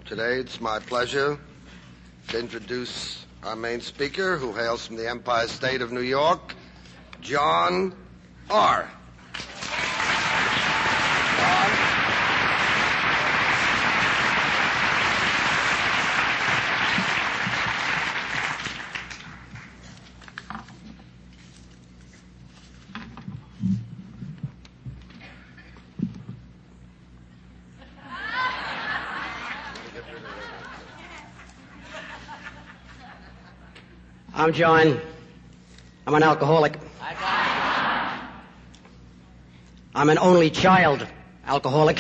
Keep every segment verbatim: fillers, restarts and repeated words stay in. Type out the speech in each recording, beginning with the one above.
Today it's my pleasure to introduce our main speaker, who hails from the Empire State of New York, John R. I'm John. I'm an alcoholic. I'm an only child alcoholic.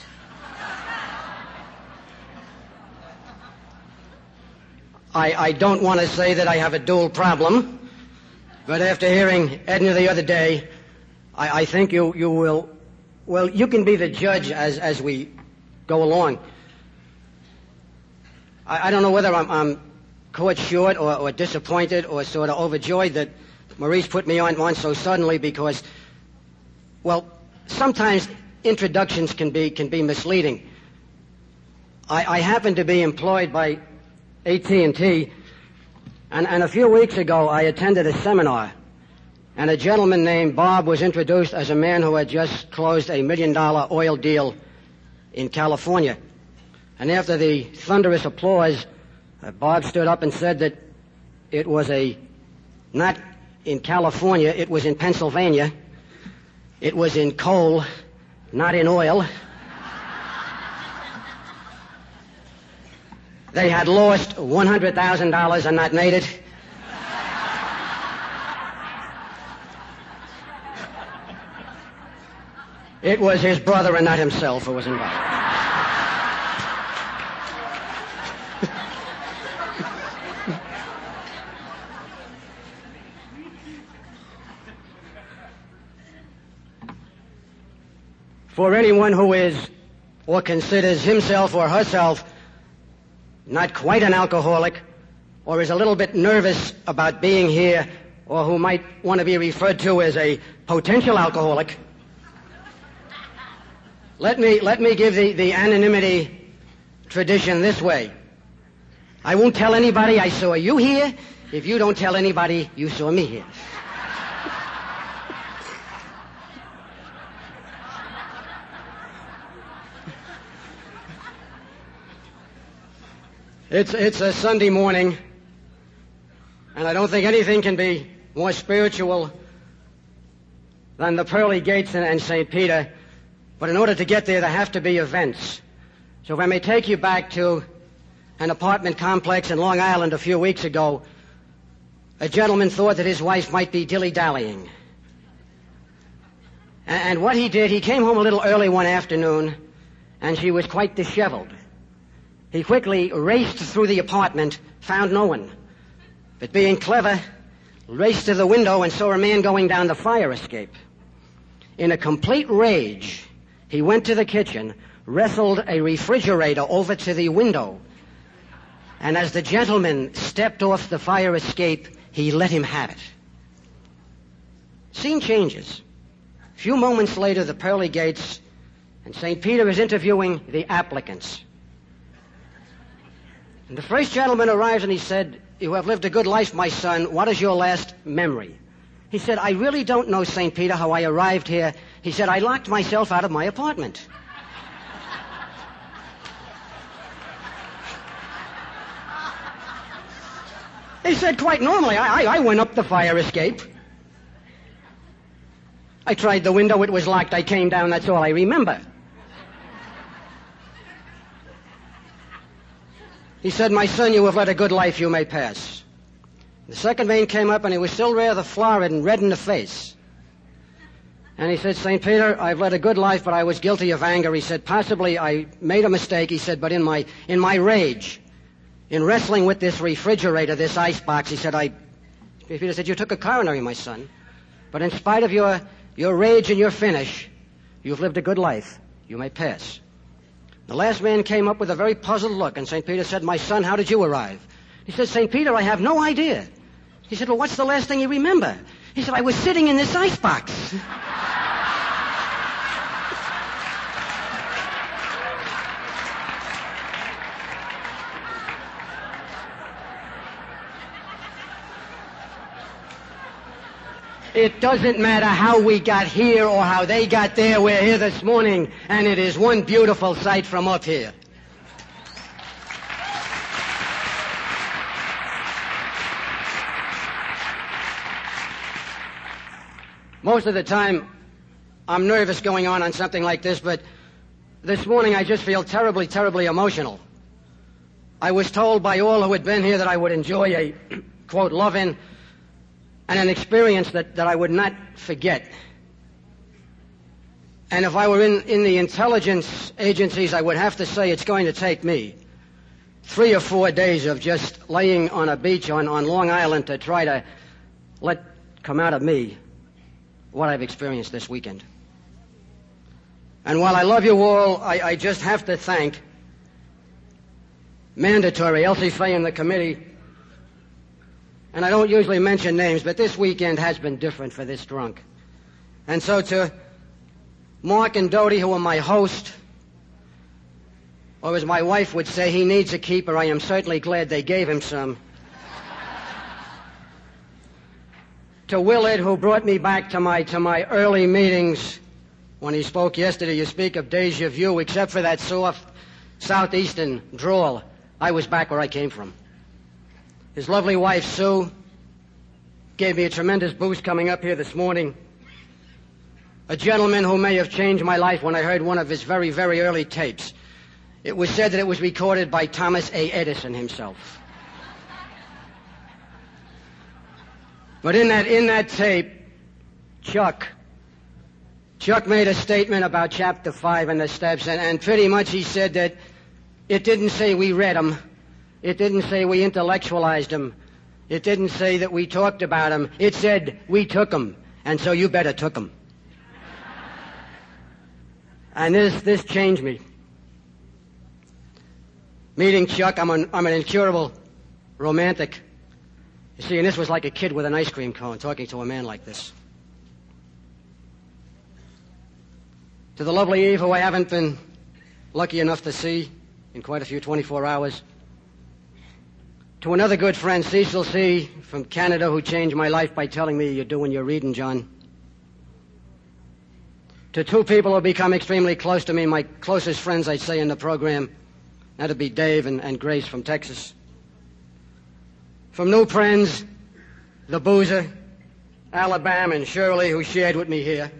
I, I don't want to say that I have a dual problem, but after hearing Edna the other day, I, I think you, you will, well, you can be the judge as, as we go along. I, I don't know whether I'm, I'm caught short or, or disappointed or sort of overjoyed that Maurice put me on, on so suddenly because, well, sometimes introductions can be can be misleading. I, I happen to be employed by A T and T, and, and a few weeks ago I attended a seminar, and a gentleman named Bob was introduced as a man who had just closed a million-dollar oil deal in California. And after the thunderous applause, Uh, Bob stood up and said that it was a, not in California, it was in Pennsylvania. It was in coal, not in oil. They had lost one hundred thousand dollars and not made it. It was his brother and not himself who was involved. For anyone who is or considers himself or herself not quite an alcoholic or is a little bit nervous about being here or who might want to be referred to as a potential alcoholic, let me, let me give the, the anonymity tradition this way. I won't tell anybody I saw you here if you don't tell anybody you saw me here. It's, it's a Sunday morning, and I don't think anything can be more spiritual than the pearly gates and, and Saint Peter. But in order to get there, there have to be events. So if I may take you back to an apartment complex in Long Island a few weeks ago, a gentleman thought that his wife might be dilly-dallying. And, and what he did, he came home a little early one afternoon, and she was quite disheveled. He quickly raced through the apartment, found no one. But being clever, raced to the window and saw a man going down the fire escape. In a complete rage, he went to the kitchen, wrestled a refrigerator over to the window, and as the gentleman stepped off the fire escape, he let him have it. Scene changes. A few moments later, the pearly gates, and Saint Peter is interviewing the applicants. And the first gentleman arrives and he said, "You have lived a good life, my son. What is your last memory?" He said, "I really don't know, Saint Peter, how I arrived here." He said, "I locked myself out of my apartment." He said, "Quite normally, I, I, I went up the fire escape. I tried the window, it was locked, I came down, that's all I remember." He said, "My son, you have led a good life, you may pass." The second man came up and he was still rather florid and red in the face. And he said, "Saint Peter, I've led a good life, but I was guilty of anger." He said, "Possibly I made a mistake," he said, "but in my, in my rage, in wrestling with this refrigerator, this icebox," he said, I, Peter said, "You took a coronary, my son, but in spite of your, your rage and your finish, you've lived a good life. You may pass." The last man came up with a very puzzled look, and Saint Peter said, "My son, how did you arrive?" He said, "Saint Peter, I have no idea." He said, "Well, what's the last thing you remember?" He said, "I was sitting in this icebox." It doesn't matter how we got here or how they got there. We're here this morning, and it is one beautiful sight from up here. Most of the time, I'm nervous going on on something like this, but this morning I just feel terribly, terribly emotional. I was told by all who had been here that I would enjoy a, quote, loving and an experience that, that I would not forget. And if I were in, in the intelligence agencies, I would have to say it's going to take me three or four days of just laying on a beach on, on Long Island to try to let come out of me what I've experienced this weekend. And while I love you all, I, I just have to thank mandatory Elsie Fay and the committee. And I don't usually mention names, but this weekend has been different for this drunk. And so to Mark and Dodie, who are my host, or as my wife would say, he needs a keeper, I am certainly glad they gave him some. To Willard, who brought me back to my to my early meetings. When he spoke yesterday, you speak of deja vu, except for that soft southeastern drawl. I was back where I came from. His lovely wife, Sue, gave me a tremendous boost coming up here this morning. A gentleman who may have changed my life when I heard one of his very, very early tapes. It was said that it was recorded by Thomas A. Edison himself. But in that, in that tape, Chuck, Chuck made a statement about chapter five and the steps, and, and pretty much he said that it didn't say we read them. It didn't say we intellectualized them. It didn't say that we talked about them. It said we took them, and so you better took them. And this, this changed me. Meeting Chuck, I'm an, I'm an incurable romantic. You see, and this was like a kid with an ice cream cone talking to a man like this. To the lovely Eve, who I haven't been lucky enough to see in quite a few twenty-four hours. To another good friend, Cecil C. from Canada, who changed my life by telling me you're doing your reading, John. To two people who have become extremely close to me, my closest friends, I'd say, in the program. That'd be Dave and, and Grace from Texas. From new friends, the Boozer, Alabama, and Shirley, who shared with me here.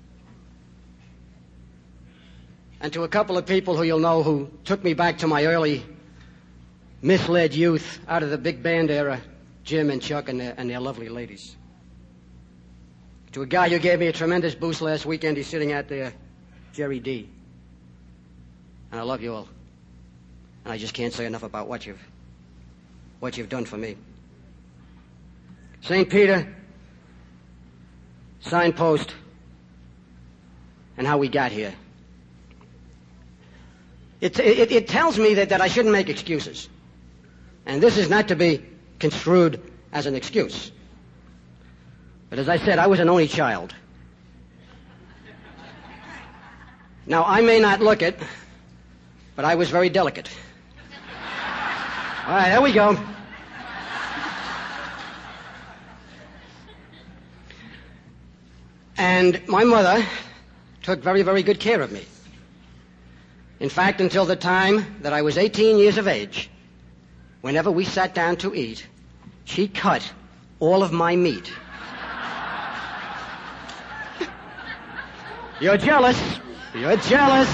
And to a couple of people who you'll know who took me back to my early misled youth out of the big band era, Jim and Chuck and their, and their lovely ladies. To a guy who gave me a tremendous boost last weekend, he's sitting out there, Jerry D. And I love you all. And I just can't say enough about what you've, what you've done for me. Saint Peter, signpost, and how we got here. It, it, it tells me that, that I shouldn't make excuses. And this is not to be construed as an excuse. But as I said, I was an only child. Now, I may not look it, but I was very delicate. All right, there we go. And my mother took very, very good care of me. In fact, until the time that I was eighteen years of age, whenever we sat down to eat, she cut all of my meat. You're jealous. You're jealous.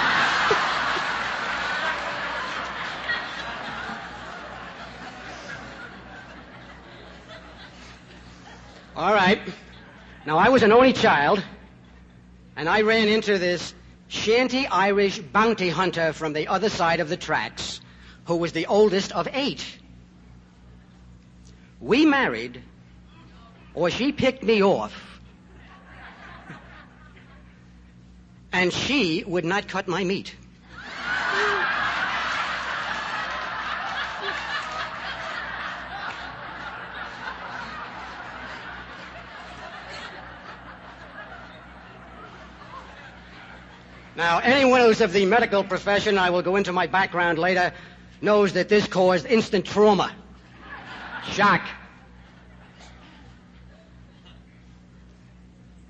All right. Now, I was an only child, and I ran into this shanty Irish bounty hunter from the other side of the tracks, who was the oldest of eight. We married, or she picked me off, and she would not cut my meat. Now, anyone who's of the medical profession, I will go into my background later, knows that this caused instant trauma, shock.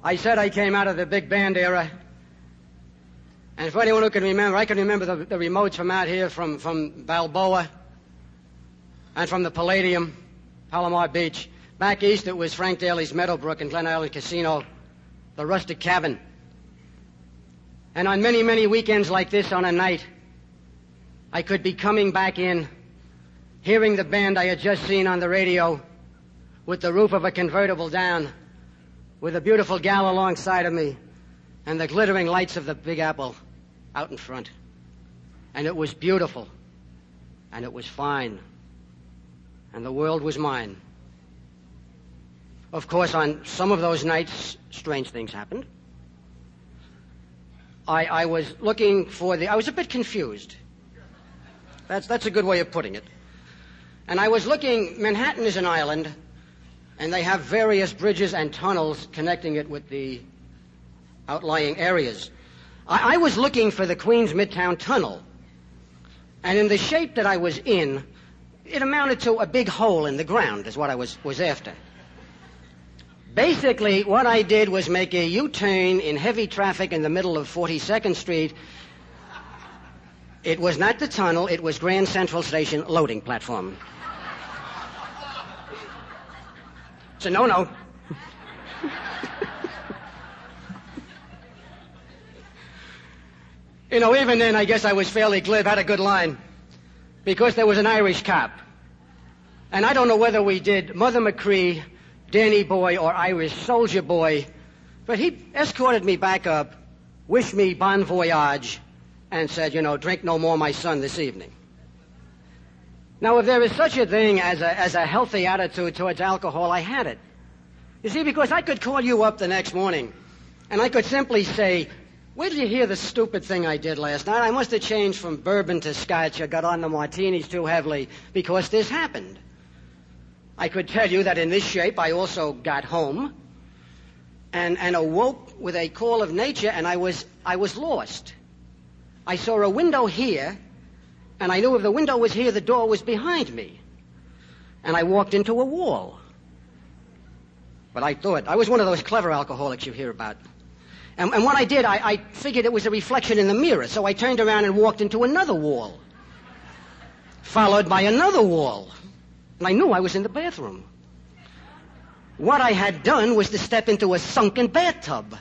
I said I came out of the big band era. And for anyone who can remember, I can remember the, the remotes from out here from, from Balboa and from the Palladium, Palomar Beach. Back east, it was Frank Daly's Meadowbrook and Glen Island Casino, the Rustic Cabin. And on many, many weekends like this on a night, I could be coming back in, hearing the band I had just seen on the radio with the roof of a convertible down, with a beautiful gal alongside of me, and the glittering lights of the Big Apple out in front. And it was beautiful, and it was fine, and the world was mine. Of course, on some of those nights, strange things happened. I, I was looking for the... I was a bit confused. That's, that's a good way of putting it. And I was looking... Manhattan is an island, and they have various bridges and tunnels connecting it with the outlying areas. I, I was looking for the Queens Midtown Tunnel, and in the shape that I was in, it amounted to a big hole in the ground, is what I was, was after. Basically, what I did was make a U-turn in heavy traffic in the middle of forty-second Street. It was not the tunnel, it was Grand Central Station loading platform. It's a no-no. You know, even then, I guess I was fairly glib, had a good line, because there was an Irish cop. And I don't know whether we did Mother McCree, Danny Boy, or Irish Soldier Boy, but he escorted me back up, wished me bon voyage, and said, you know, drink no more, my son, this evening. Now, if there is such a thing as a, as a healthy attitude towards alcohol, I had it. You see, because I could call you up the next morning, and I could simply say, where did you hear the stupid thing I did last night? I must have changed from bourbon to scotch. I got on the martinis too heavily because this happened. I could tell you that in this shape I also got home and, and awoke with a call of nature, and I was, I was lost. I saw a window here, and I knew if the window was here, the door was behind me. And I walked into a wall. But I thought, I was one of those clever alcoholics you hear about. And, and what I did, I, I figured it was a reflection in the mirror, so I turned around and walked into another wall, followed by another wall. And I knew I was in the bathroom. What I had done was to step into a sunken bathtub.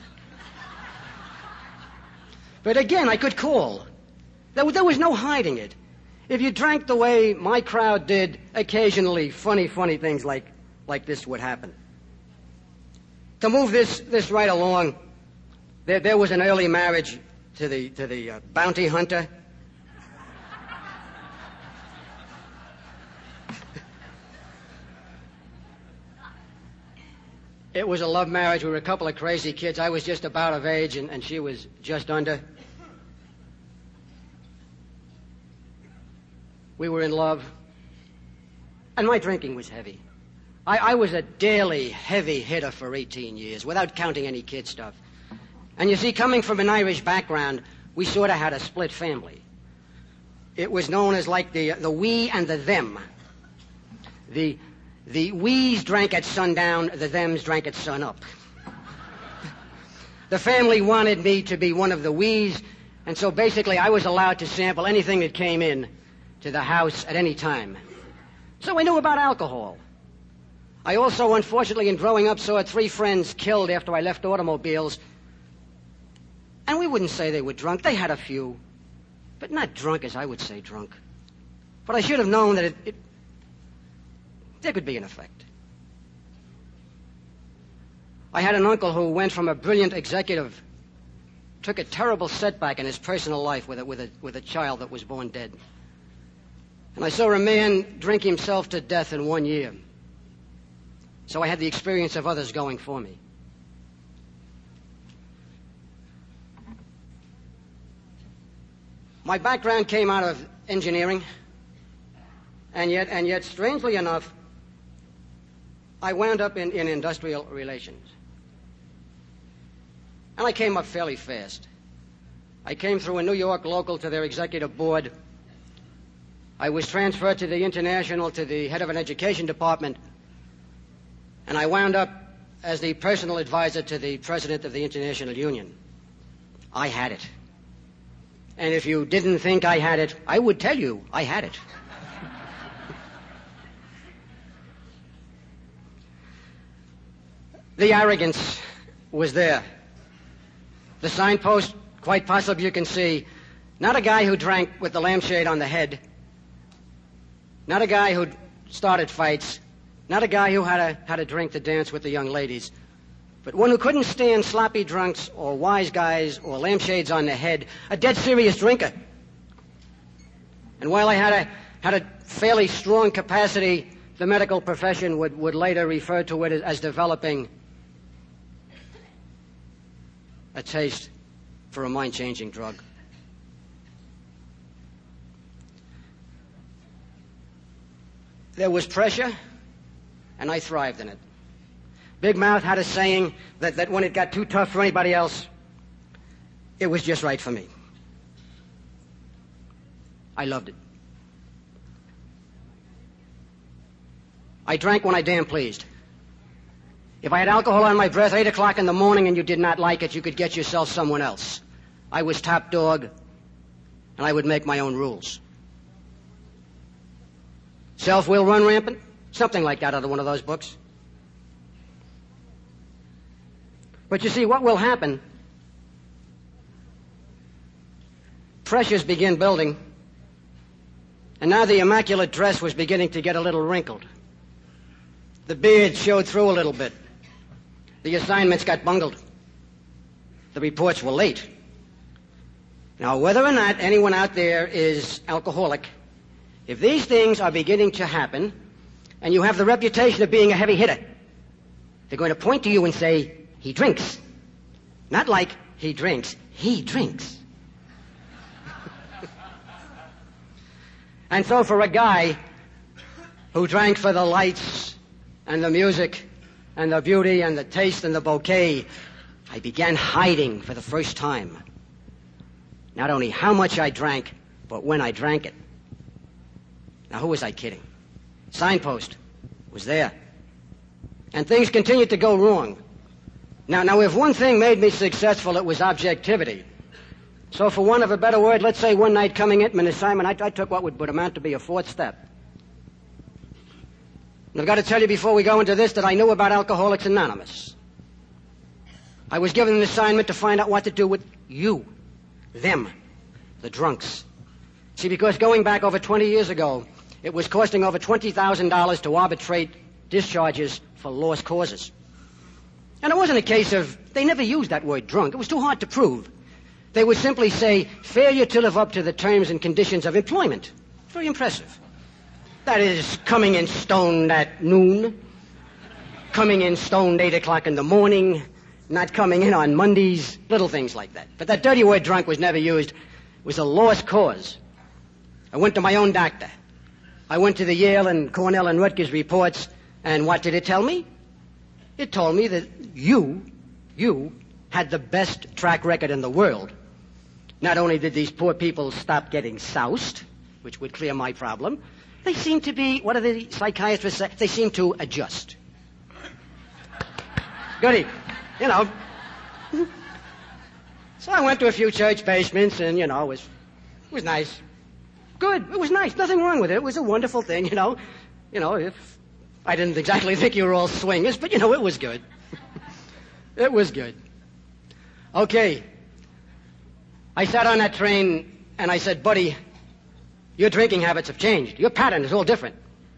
But again, I could call. There, there was no hiding it. If you drank the way my crowd did, occasionally funny, funny things like, like this would happen. To move this, this right along, there, there was an early marriage to the, to the uh, bounty hunter. It was a love marriage. We were a couple of crazy kids. I was just about of age, and, and she was just under. We were in love. And my drinking was heavy. I, I was a daily heavy hitter for eighteen years, without counting any kid stuff. And you see, coming from an Irish background, we sort of had a split family. It was known as like the, the we and the them. The... The we's drank at sundown, the thems drank at sunup. The family wanted me to be one of the we's, and so basically I was allowed to sample anything that came in to the house at any time. So I knew about alcohol. I also, unfortunately, in growing up, saw three friends killed after I left automobiles. And we wouldn't say they were drunk. They had a few, but not drunk as I would say drunk. But I should have known that it... it there could be an effect. I had an uncle who went from a brilliant executive, took a terrible setback in his personal life with a, with a, with a child that was born dead. And I saw a man drink himself to death in one year. So I had the experience of others going for me. My background came out of engineering, and yet, and yet, strangely enough, I wound up in, in industrial relations. And I came up fairly fast. I came through a New York local to their executive board. I was transferred to the international, to the head of an education department. And I wound up as the personal advisor to the President of the International Union. I had it. And if you didn't think I had it, I would tell you I had it. The arrogance was there. The signpost, quite possibly you can see, not a guy who drank with the lampshade on the head, not a guy who started fights, not a guy who had a, had a drink to dance with the young ladies, but one who couldn't stand sloppy drunks or wise guys or lampshades on the head, a dead serious drinker. And while I had a, had a fairly strong capacity, the medical profession would, would later refer to it as developing a taste for a mind-changing drug. There was pressure, and I thrived in it. Big Mouth had a saying that, that when it got too tough for anybody else, it was just right for me. I loved it. I drank when I damn pleased. If I had alcohol on my breath eight o'clock in the morning and you did not like it, you could get yourself someone else. I was top dog, and I would make my own rules. Self-will run rampant? Something like that out of one of those books. But you see, what will happen, pressures begin building, and now the immaculate dress was beginning to get a little wrinkled. The beard showed through a little bit. The assignments got bungled. The reports were late. Now, whether or not anyone out there is alcoholic, if these things are beginning to happen, and you have the reputation of being a heavy hitter, they're going to point to you and say, he drinks. Not like he drinks, he drinks. And so for a guy who drank for the lights and the music and the beauty and the taste and the bouquet, I began hiding for the first time. Not only how much I drank, but when I drank it. Now, who was I kidding? Signpost was there. And things continued to go wrong. Now, now, if one thing made me successful, it was objectivity. So for want of a better word, let's say one night coming into an assignment, I, I took what would, would amount to be a fourth step. And I've got to tell you before we go into this that I knew about Alcoholics Anonymous. I was given an assignment to find out what to do with you, them, the drunks. See, because going back over twenty years ago, it was costing over twenty thousand dollars to arbitrate discharges for lost causes. And it wasn't a case of, they never used that word drunk. It was too hard to prove. They would simply say, failure to live up to the terms and conditions of employment. Very impressive. That is, coming in stoned at noon, coming in stoned eight o'clock in the morning, not coming in on Mondays, little things like that. But that dirty word drunk was never used. It was a lost cause. I went to my own doctor. I went to the Yale and Cornell and Rutgers reports, and what did it tell me? It told me that you, you, had the best track record in the world. Not only did these poor people stop getting soused, which would clear my problem, they seem to be, what do the psychiatrists say? They seem to adjust. Goody. You know. So I went to a few church basements, and, you know, it was, it was nice. Good. It was nice. Nothing wrong with it. It was a wonderful thing, you know. You know, if I didn't exactly think you were all swingers, but, you know, it was good. It was good. Okay. I sat on that train, and I said, buddy, your drinking habits have changed. Your pattern is all different.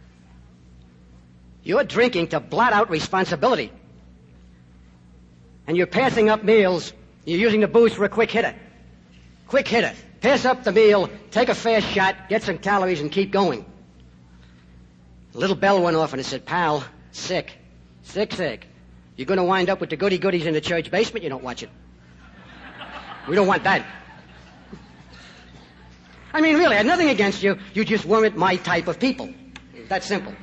You're drinking to blot out responsibility. And you're passing up meals. You're using the booze for a quick hitter. Quick hitter. Pass up the meal, take a fast shot, get some calories, and keep going. A little bell went off, and it said, pal, sick. Sick, sick. You're going to wind up with the goody-goodies in the church basement. You don't watch it. We don't want that. I mean, really, I had nothing against you. You just weren't my type of people. That's simple.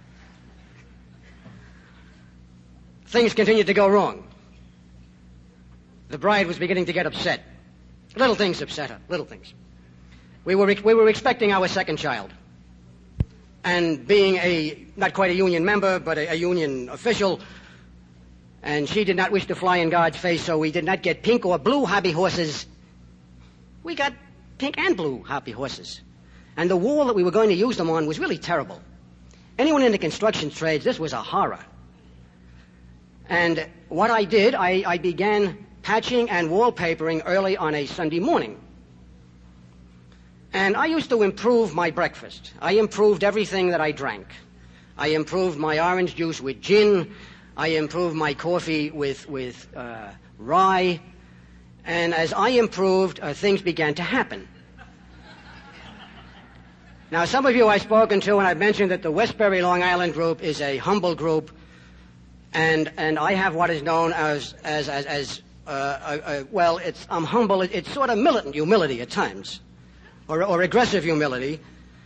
Things continued to go wrong. The bride was beginning to get upset. Little things upset her, little things. We were, we were expecting our second child. And being a, not quite a union member, but a, a union official, And she did not wish to fly in God's face, so we did not get pink or blue hobby horses. We got pink and blue hobby horses. And the wall that we were going to use them on was really terrible. Anyone in the construction trades, this was a horror. And what I did, I, I began patching and wallpapering early on a Sunday morning. And I used to improve my breakfast. I improved everything that I drank. I improved my orange juice with gin. I improved my coffee with, with uh, rye. And as I improved, uh, things began to happen. Now, some of you I've spoken to, and I've mentioned that the Westbury Long Island group is a humble group, and and I have what is known as as as, as uh, uh, uh, well, it's I'm humble. It, it's sort of militant humility at times, or or aggressive humility.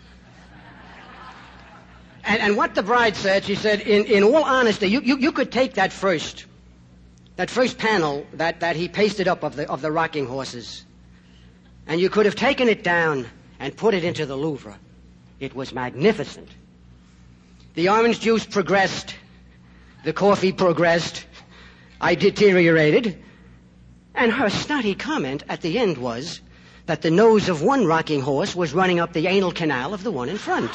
And, and what the bride said, she said, in, in all honesty, you, you, you could take that first, that first panel that, that he pasted up of the of the rocking horses, and you could have taken it down and put it into the Louvre. It was magnificent. The orange juice progressed. The coffee progressed. I deteriorated. And her snotty comment at the end was that the nose of one rocking horse was running up the anal canal of the one in front.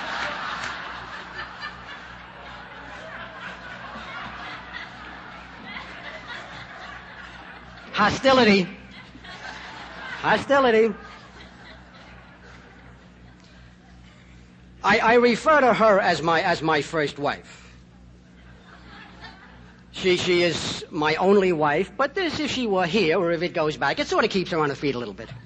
Hostility. Hostility. I, I refer to her as my as my first wife. She she is my only wife, but this, if she were here or if it goes back, it sort of keeps her on her feet a little bit.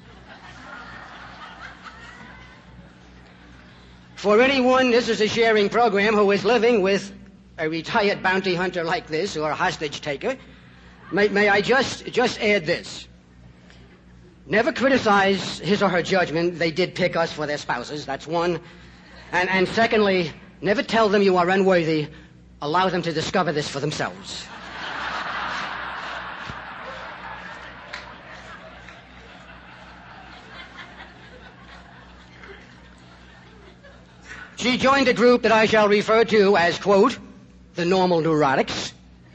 For anyone, this is a sharing program, who is living with a retired bounty hunter like this or a hostage taker, may, may I just just add this. Never criticize his or her judgment. They did pick us for their spouses, that's one. And, and secondly, never tell them you are unworthy. Allow them to discover this for themselves. She joined a group that I shall refer to as, quote, the normal neurotics.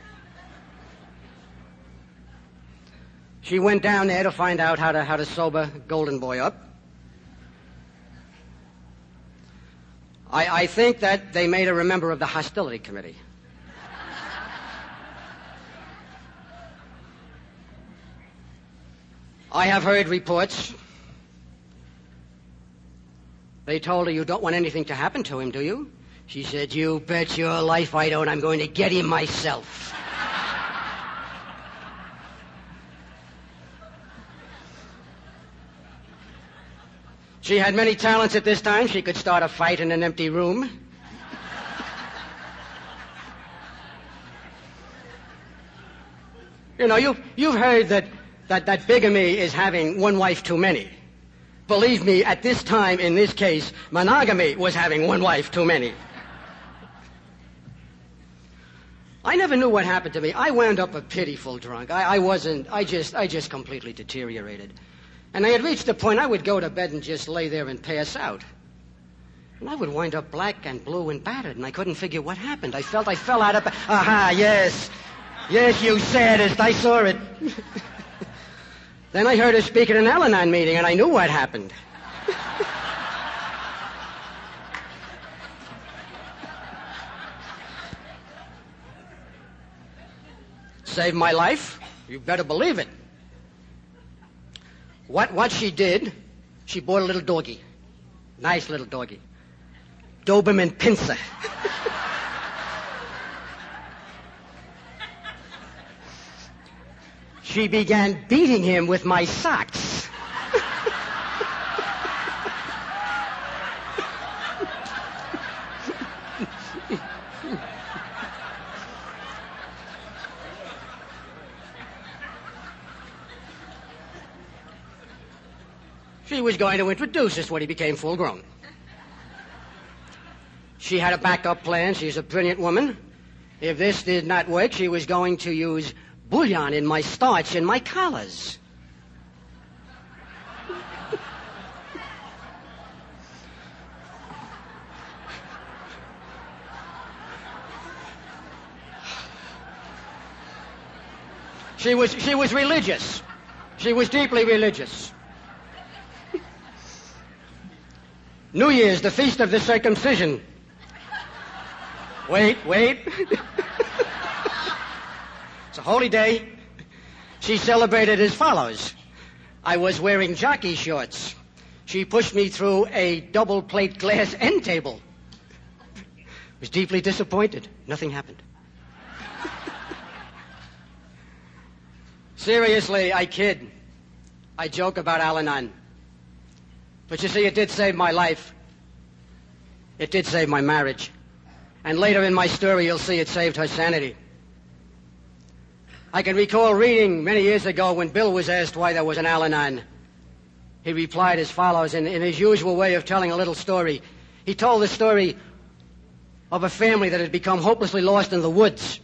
She went down there to find out how to, how to sober Golden Boy up. I, I think that they made her a member of the hostility committee. I have heard reports. They told her, you don't want anything to happen to him, do you? She said, you bet your life I don't. I'm going to get him myself. She had many talents at this time. She could start a fight in an empty room. You know, you, you've heard that, that, that bigamy is having one wife too many. Believe me, at this time, in this case, monogamy was having one wife too many. I never knew what happened to me. I wound up a pitiful drunk. I, I wasn't, I just, I just completely deteriorated. And I had reached the point I would go to bed and just lay there and pass out. And I would wind up black and blue and battered, and I couldn't figure what happened. I felt I fell out of... Aha, yes. Yes, you sadist. I saw it. Then I heard her speak at an Al-Anon meeting, and I knew what happened. Saved my life? You better believe it. What what she did, she bought a little doggy. Nice little doggy. Doberman Pinscher. She began beating him with my socks. She was going to introduce us when he became full grown. She had a backup plan. She's a brilliant woman. If this did not work, she was going to use bouillon in my starch and my collars. She was, she was religious. She was deeply religious. New Year's, the feast of the circumcision. Wait, wait. It's a holy day. She celebrated as follows. I was wearing jockey shorts. She pushed me through a double plate glass end table. I was deeply disappointed. Nothing happened. Seriously, I kid. I joke about Al-Anon. But you see, it did save my life. It did save my marriage. And later in my story, you'll see it saved her sanity. I can recall reading many years ago when Bill was asked why there was an Al-Anon. He replied as follows, in, in his usual way of telling a little story. He told the story of a family that had become hopelessly lost in the woods.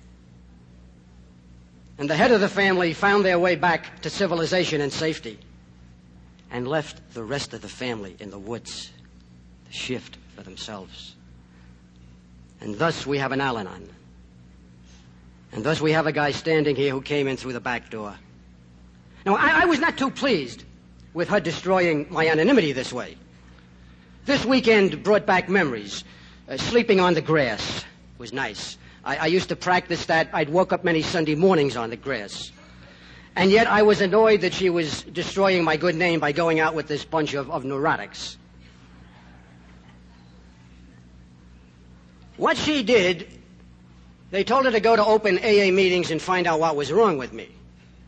And the head of the family found their way back to civilization and safety and left the rest of the family in the woods to shift for themselves. And thus we have an Al-Anon. And thus we have a guy standing here who came in through the back door. Now, I, I was not too pleased with her destroying my anonymity this way. This weekend brought back memories. Uh, sleeping on the grass was nice. I, I used to practice that. I'd woke up many Sunday mornings on the grass. And yet I was annoyed that she was destroying my good name by going out with this bunch of, of neurotics. What she did, they told her to go to open A A meetings and find out what was wrong with me.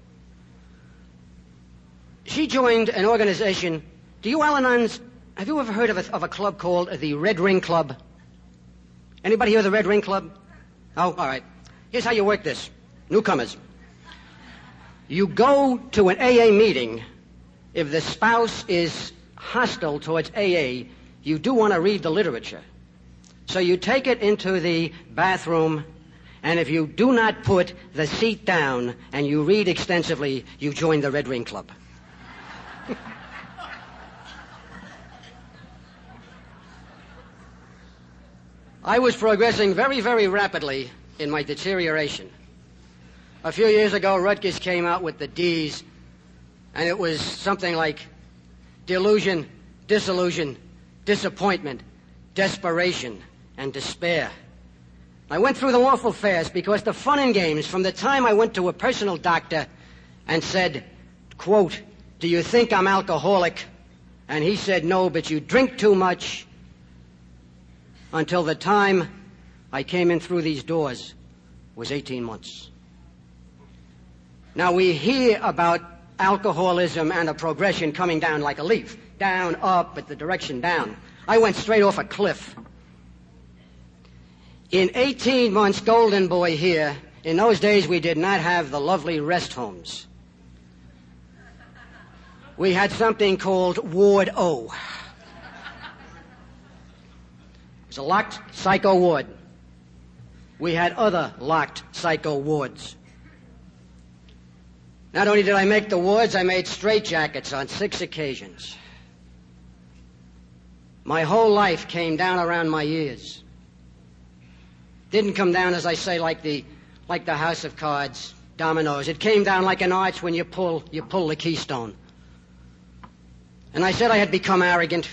She joined an organization. Do you Al-Anons, have you ever heard of a, of a club called the Red Ring Club? Anybody hear of the Red Ring Club? Oh, all right. Here's how you work this. Newcomers. You go to an A A meeting. If the spouse is hostile towards A A, you do want to read the literature. So you take it into the bathroom, and if you do not put the seat down and you read extensively, you join the Red Ring Club. I was progressing very, very rapidly in my deterioration. A few years ago, Rutgers came out with the D's, and it was something like delusion, disillusion, disappointment, desperation, and despair. I went through them awful fast because the fun and games, from the time I went to a personal doctor and said, quote, "Do you think I'm alcoholic?" And he said, "No, but you drink too much," until the time I came in through these doors was eighteen months. Now, we hear about alcoholism and a progression coming down like a leaf. Down, up, but the direction down. I went straight off a cliff. In eighteen months, Golden Boy here, in those days we did not have the lovely rest homes. We had something called Ward O. It was a locked psycho ward. We had other locked psycho wards. Not only did I make the wards, I made straitjackets on six occasions. My whole life came down around my ears. Didn't come down, as I say, like the like the house of cards, dominoes. It came down like an arch when you pull you pull the keystone. And I said I had become arrogant.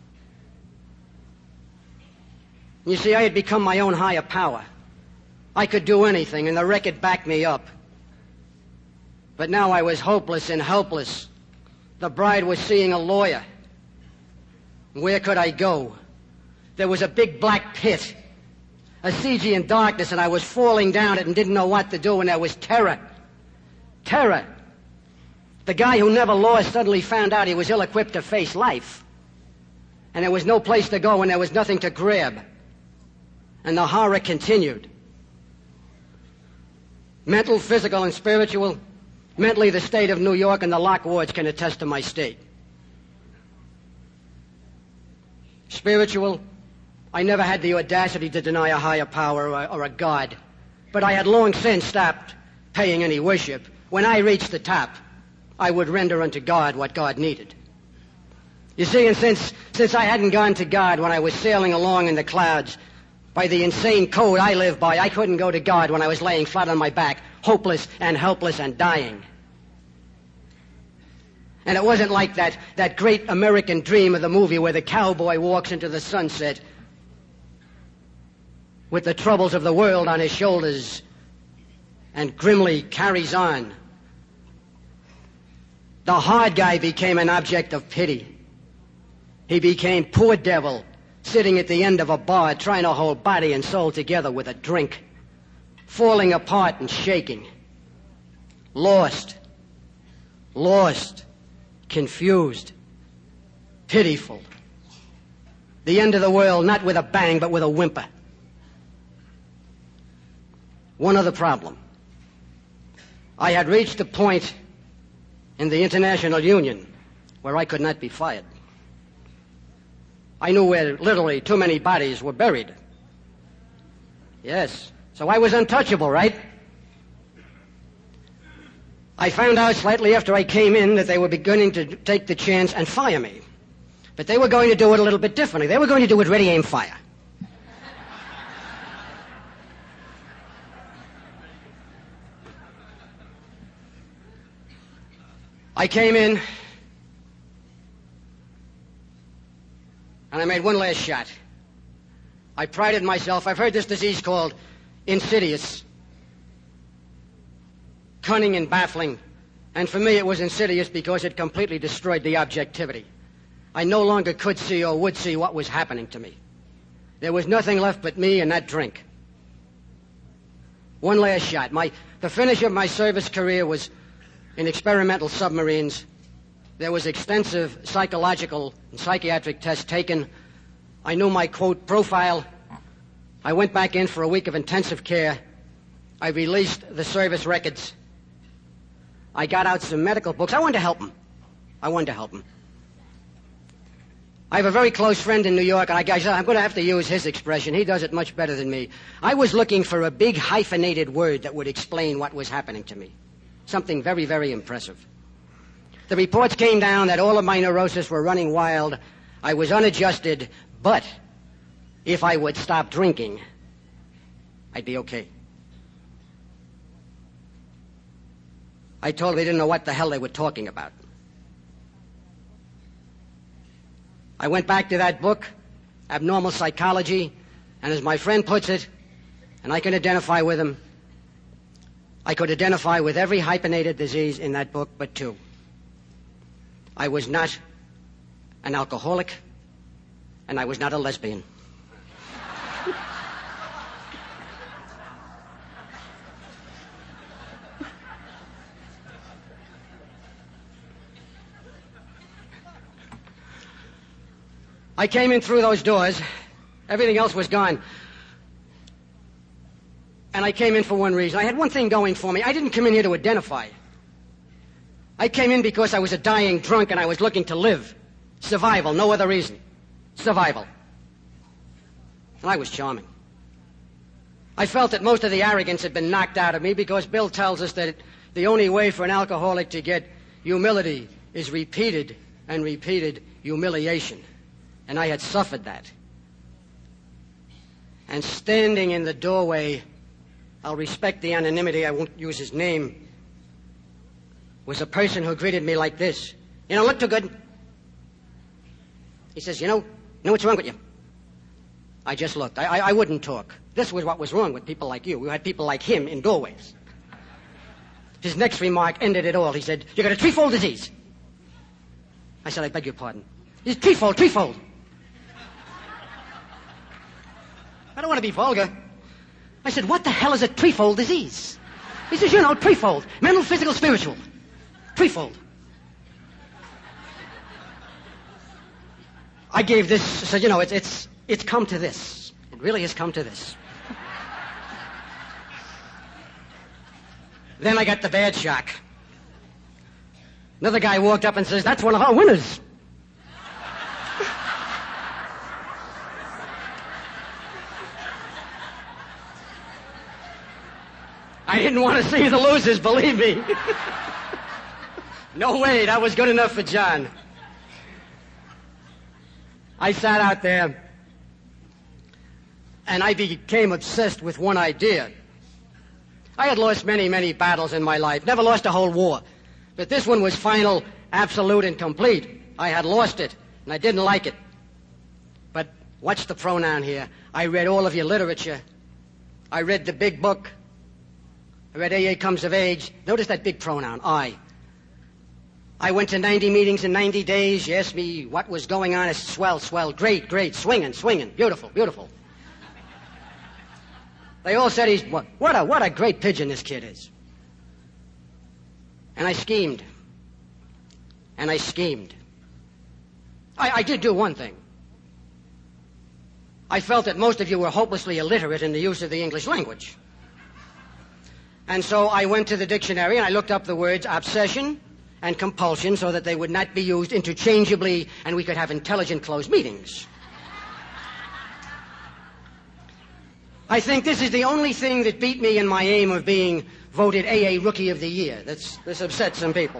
You see, I had become my own higher power. I could do anything, and the record backed me up. But now I was hopeless and helpless. The bride was seeing a lawyer. Where could I go? There was a big black pit, a Stygian darkness, and I was falling down it and didn't know what to do, and there was terror. Terror. The guy who never lost suddenly found out he was ill-equipped to face life. And there was no place to go, and there was nothing to grab. And the horror continued. Mental, physical, and spiritual. Mentally, the state of New York and the lock wards can attest to my state. Spiritual, I never had the audacity to deny a higher power or, or a God. But I had long since stopped paying any worship. When I reached the top, I would render unto God what God needed. You see, and since, since I hadn't gone to God when I was sailing along in the clouds, by the insane code I live by, I couldn't go to God when I was laying flat on my back, hopeless and helpless and dying. And it wasn't like that, that great American dream of the movie where the cowboy walks into the sunset with the troubles of the world on his shoulders and grimly carries on. The hard guy became an object of pity. He became poor devil, sitting at the end of a bar trying to hold body and soul together with a drink, falling apart and shaking, lost, lost, confused, pitiful. The end of the world, not with a bang, but with a whimper. One other problem. I had reached a point in the International Union where I could not be fired. I knew where literally too many bodies were buried. Yes, so I was untouchable, right? I found out slightly after I came in that they were beginning to take the chance and fire me. But they were going to do it a little bit differently. They were going to do it ready, aim, fire. I came in, and I made one last shot. I prided myself. I've heard this disease called insidious, cunning and baffling. And for me, it was insidious because it completely destroyed the objectivity. I no longer could see or would see what was happening to me. There was nothing left but me and that drink. One last shot. My, the finish of my service career was in experimental submarines. There was extensive psychological and psychiatric tests taken. I knew my, quote, profile. I went back in for a week of intensive care. I released the service records. I got out some medical books. I wanted to help them. I wanted to help them. I have a very close friend in New York, and I guess I'm going to have to use his expression. He does it much better than me. I was looking for a big hyphenated word that would explain what was happening to me. Something very, very impressive. The reports came down that all of my neurosis were running wild. I was unadjusted, but if I would stop drinking, I'd be okay. I told them they didn't know what the hell they were talking about. I went back to that book, Abnormal Psychology, and as my friend puts it, and I can identify with him, I could identify with every hyphenated disease in that book but two. I was not an alcoholic, and I was not a lesbian. I came in through those doors. Everything else was gone. And I came in for one reason. I had one thing going for me. I didn't come in here to identify. I came in because I was a dying drunk and I was looking to live. Survival, no other reason. Survival. And I was charming. I felt that most of the arrogance had been knocked out of me because Bill tells us that the only way for an alcoholic to get humility is repeated and repeated humiliation. And I had suffered that. And standing in the doorway, I'll respect the anonymity, I won't use his name, was a person who greeted me like this. You don't look too good. He says, you know, you know what's wrong with you? I just looked. I, I, I wouldn't talk. This was what was wrong with people like you. We had people like him in doorways. His next remark ended it all. He said, you got a threefold disease. I said, I beg your pardon. He said, threefold, threefold. I don't want to be vulgar. I said, what the hell is a threefold disease? He says, you know, threefold. Mental, physical, spiritual. Threefold. I gave this, said, you know, it's, it's, it's come to this. It really has come to this. Then I got the bad shock. Another guy walked up and says, that's one of our winners. I didn't want to see the losers, believe me. No way, that was good enough for John. I sat out there, and I became obsessed with one idea. I had lost many, many battles in my life, never lost a whole war. But this one was final, absolute, and complete. I had lost it, and I didn't like it. But what's the pronoun here? I read all of your literature. I read the big book. I read A A Comes of Age. Notice that big pronoun, I. I went to ninety meetings in ninety days. You asked me what was going on. It's swell, swell, great, great, swinging, swinging, beautiful, beautiful. They all said he's, what, what a, what a great pigeon this kid is. And I schemed. And I schemed. I, I did do one thing. I felt that most of you were hopelessly illiterate in the use of the English language. And so I went to the dictionary and I looked up the words obsession and compulsion so that they would not be used interchangeably and we could have intelligent closed meetings. I think this is the only thing that beat me in my aim of being voted A A Rookie of the Year. That's, this upset some people.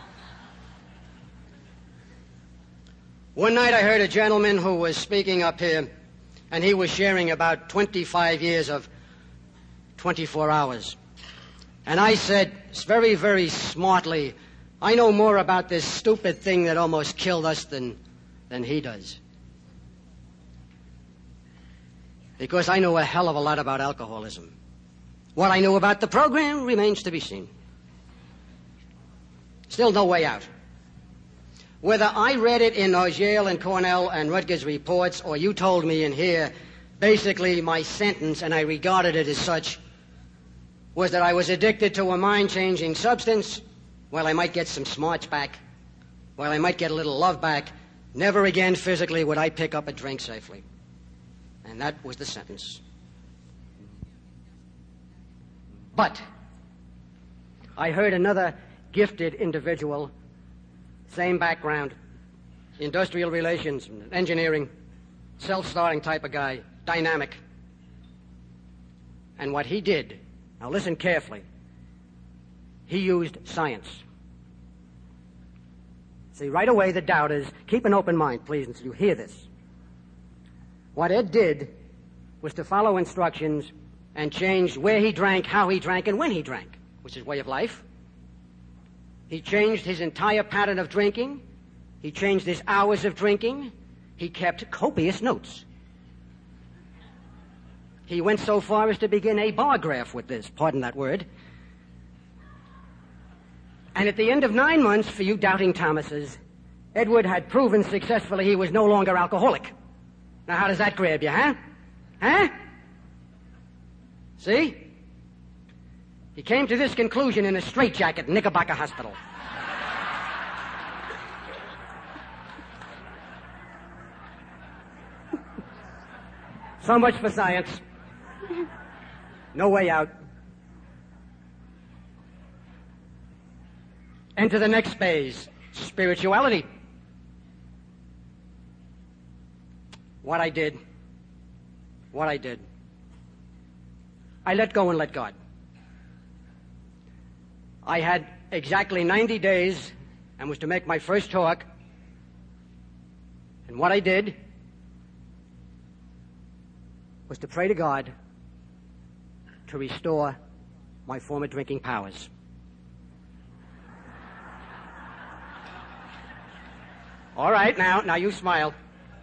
One night I heard a gentleman who was speaking up here, and he was sharing about twenty-five years of twenty-four hours. And I said very, very smartly, I know more about this stupid thing that almost killed us than, than he does. Because I know a hell of a lot about alcoholism. What I knew about the program remains to be seen. Still no way out. Whether I read it in those Yale and Cornell and Rutgers reports or you told me in here, basically my sentence, and I regarded it as such, was that I was addicted to a mind-changing substance. Well, I might get some smarts back. Well, I might get a little love back. Never again physically would I pick up a drink safely. And that was the sentence. But I heard another gifted individual, same background, industrial relations, engineering, self-starting type of guy, dynamic. And what he did, now listen carefully, he used science. See, right away the doubt is, keep an open mind, please, until you hear this. What Ed did was to follow instructions and change where he drank, how he drank, and when he drank, which is way of life. He changed his entire pattern of drinking. He changed his hours of drinking. He kept copious notes. He went so far as to begin a bar graph with this, pardon that word. And at the end of nine months, for you doubting Thomases, Edward had proven successfully he was no longer alcoholic. Now, how does that grab you, huh? Huh? See? He came to this conclusion in a straitjacket in Knickerbocker Hospital. So much for science. No way out. Enter the next phase, spirituality. What I did, what I did. I let go and let God. I had exactly ninety days and was to make my first talk. And what I did was to pray to God to restore my former drinking powers. All right, now, now you smile.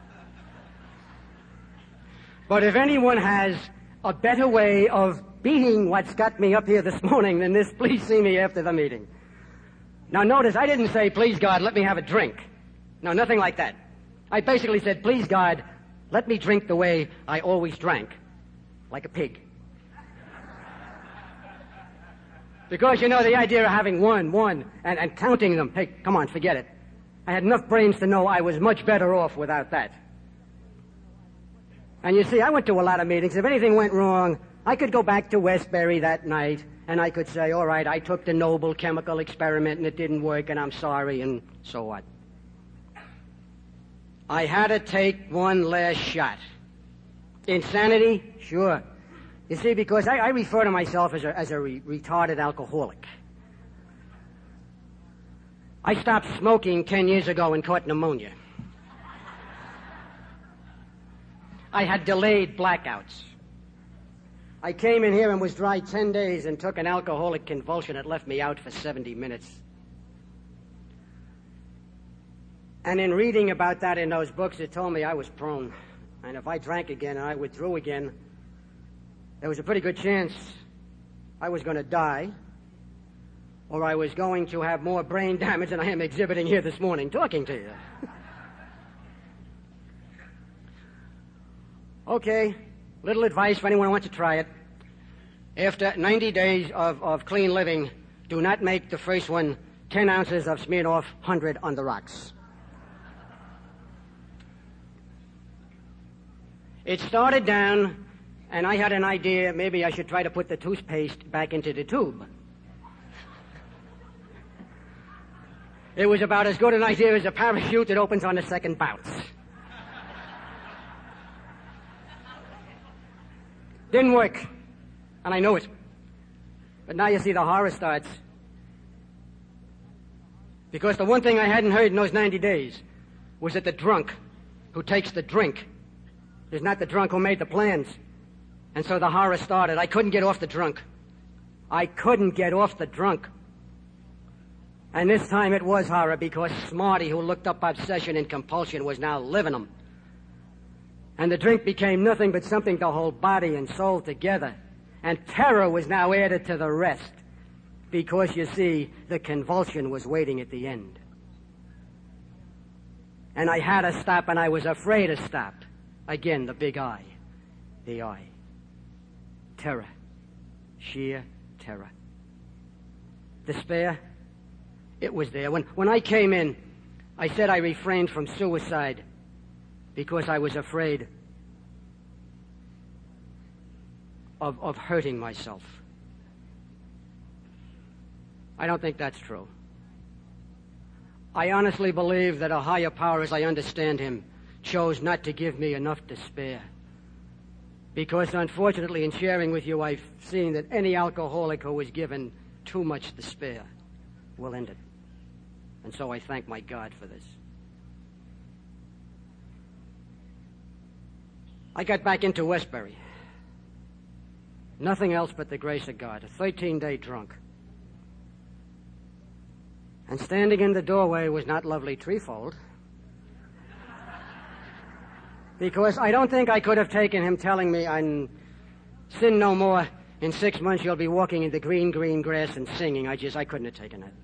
But if anyone has a better way of beating what's got me up here this morning than this, please see me after the meeting. Now notice, I didn't say, please God, let me have a drink. No, nothing like that. I basically said, please God, let me drink the way I always drank, like a pig. Because, you know, the idea of having one, one, and, and counting them, hey, come on, forget it. I had enough brains to know I was much better off without that. And you see, I went to a lot of meetings. If anything went wrong, I could go back to Westbury that night, and I could say, all right, I took the noble chemical experiment, and it didn't work, and I'm sorry, and so what? I had to take one last shot. Insanity? Sure. You see, because I, I refer to myself as a, as a re- retarded alcoholic. I stopped smoking ten years ago and caught pneumonia. I had delayed blackouts. I came in here and was dry ten days and took an alcoholic convulsion that left me out for seventy minutes. And in reading about that in those books, it told me I was prone. And if I drank again and I withdrew again, there was a pretty good chance I was going to die, or I was going to have more brain damage than I am exhibiting here this morning talking to you. Okay, little advice for anyone who wants to try it. After ninety days of, of clean living, do not make the first one ten ounces of Smirnoff one hundred on the rocks. It started down, and I had an idea maybe I should try to put the toothpaste back into the tube. It was about as good an idea as a parachute that opens on the second bounce. Didn't work, and I know it. But now you see the horror starts. Because the one thing I hadn't heard in those ninety days was that the drunk who takes the drink is not the drunk who made the plans. And so the horror started. I couldn't get off the drunk. I couldn't get off the drunk. And this time it was horror because Smarty, who looked up obsession and compulsion, was now living them. And the drink became nothing but something to hold body and soul together. And terror was now added to the rest. Because, you see, the convulsion was waiting at the end. And I had to stop, and I was afraid to stop. Again, the big I. The I. Terror. Sheer terror. Despair. It was there. When, when I came in, I said I refrained from suicide because I was afraid of, of hurting myself. I don't think that's true. I honestly believe that a higher power, as I understand him, chose not to give me enough to spare. Because unfortunately, in sharing with you, I've seen that any alcoholic who is given too much to spare will end it. And so I thank my God for this. I got back into Westbury. Nothing else but the grace of God. A thirteen-day drunk. And standing in the doorway was not lovely Treefold. Because I don't think I could have taken him telling me, "I'm sin no more. In six months you'll be walking in the green, green grass and singing." I just, I couldn't have taken that.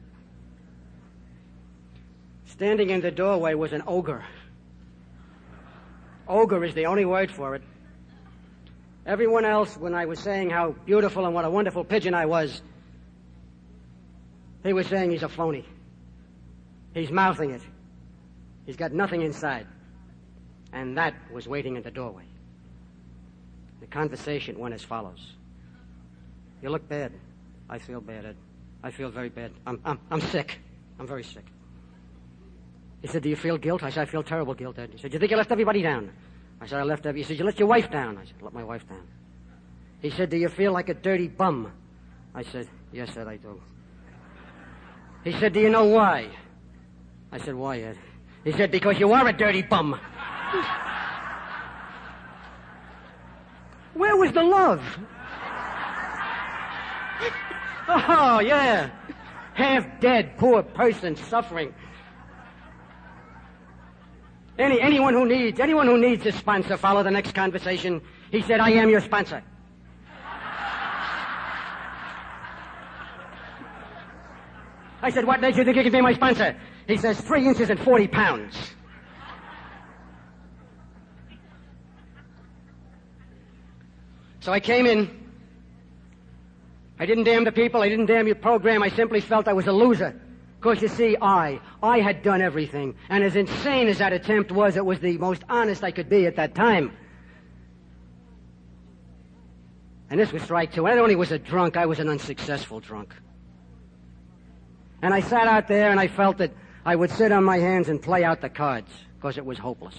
Standing in the doorway was an ogre. Ogre is the only word for it. Everyone else, when I was saying how beautiful and what a wonderful pigeon I was, he was saying he's a phony. He's mouthing it. He's got nothing inside. And that was waiting in the doorway. The conversation went as follows. "You look bad." "I feel bad, Ed. I feel very bad. I'm, I'm, I'm sick. I'm very sick." He said, "Do you feel guilt?" I said, "I feel terrible guilt, Ed." He said, "You think you left everybody down?" I said, "I left everybody." He said, "You let your wife down?" I said, "I let my wife down." He said, "Do you feel like a dirty bum?" I said, "Yes, Ed, I do." He said, "Do you know why?" I said, "Why, Ed?" He said, "Because you are a dirty bum." Where was the love? Oh, yeah. Half dead, poor person suffering. Any, anyone who needs, anyone who needs a sponsor, follow the next conversation. He said, "I am your sponsor." I said, "What makes you think you can be my sponsor?" He says, three inches and forty pounds. So I came in. I didn't damn the people. I didn't damn your program. I simply felt I was a loser. Because, you see, I, I had done everything. And as insane as that attempt was, it was the most honest I could be at that time. And this was strike two. I not only was a drunk, I was an unsuccessful drunk. And I sat out there and I felt that I would sit on my hands and play out the cards, because it was hopeless.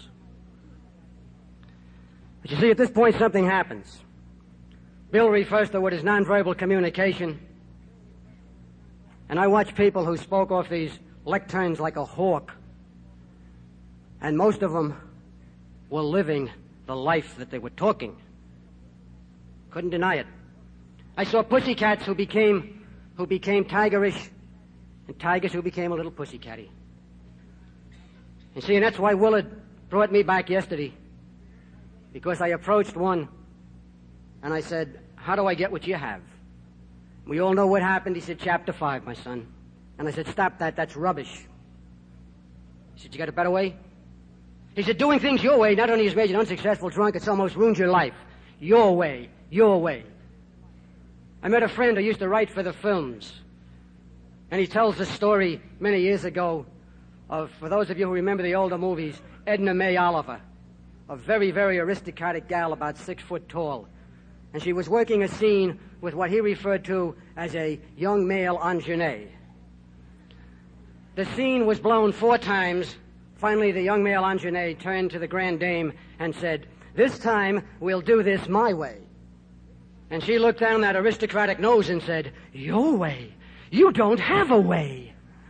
But you see, at this point, something happens. Bill refers to what is nonverbal communication. And I watched people who spoke off these lecterns like a hawk. And most of them were living the life that they were talking. Couldn't deny it. I saw pussycats who became, who became tigerish, and tigers who became a little pussycatty. You see, and that's why Willard brought me back yesterday. Because I approached one, and I said, how do I get what you have? We all know what happened. He said, chapter five, my son. And I said, stop that, that's rubbish. He said, you got a better way? He said, doing things your way not only has made you an unsuccessful drunk, it's almost ruined your life. Your way, your way. I met a friend who used to write for the films. And he tells the story many years ago of, for those of you who remember the older movies, Edna May Oliver, a very, very aristocratic gal about six foot tall. And she was working a scene with what he referred to as a young male ingenue. The scene was blown four times. Finally, the young male ingenue turned to the grand dame and said, this time we'll do this my way. And she looked down that aristocratic nose and said, your way? You don't have a way.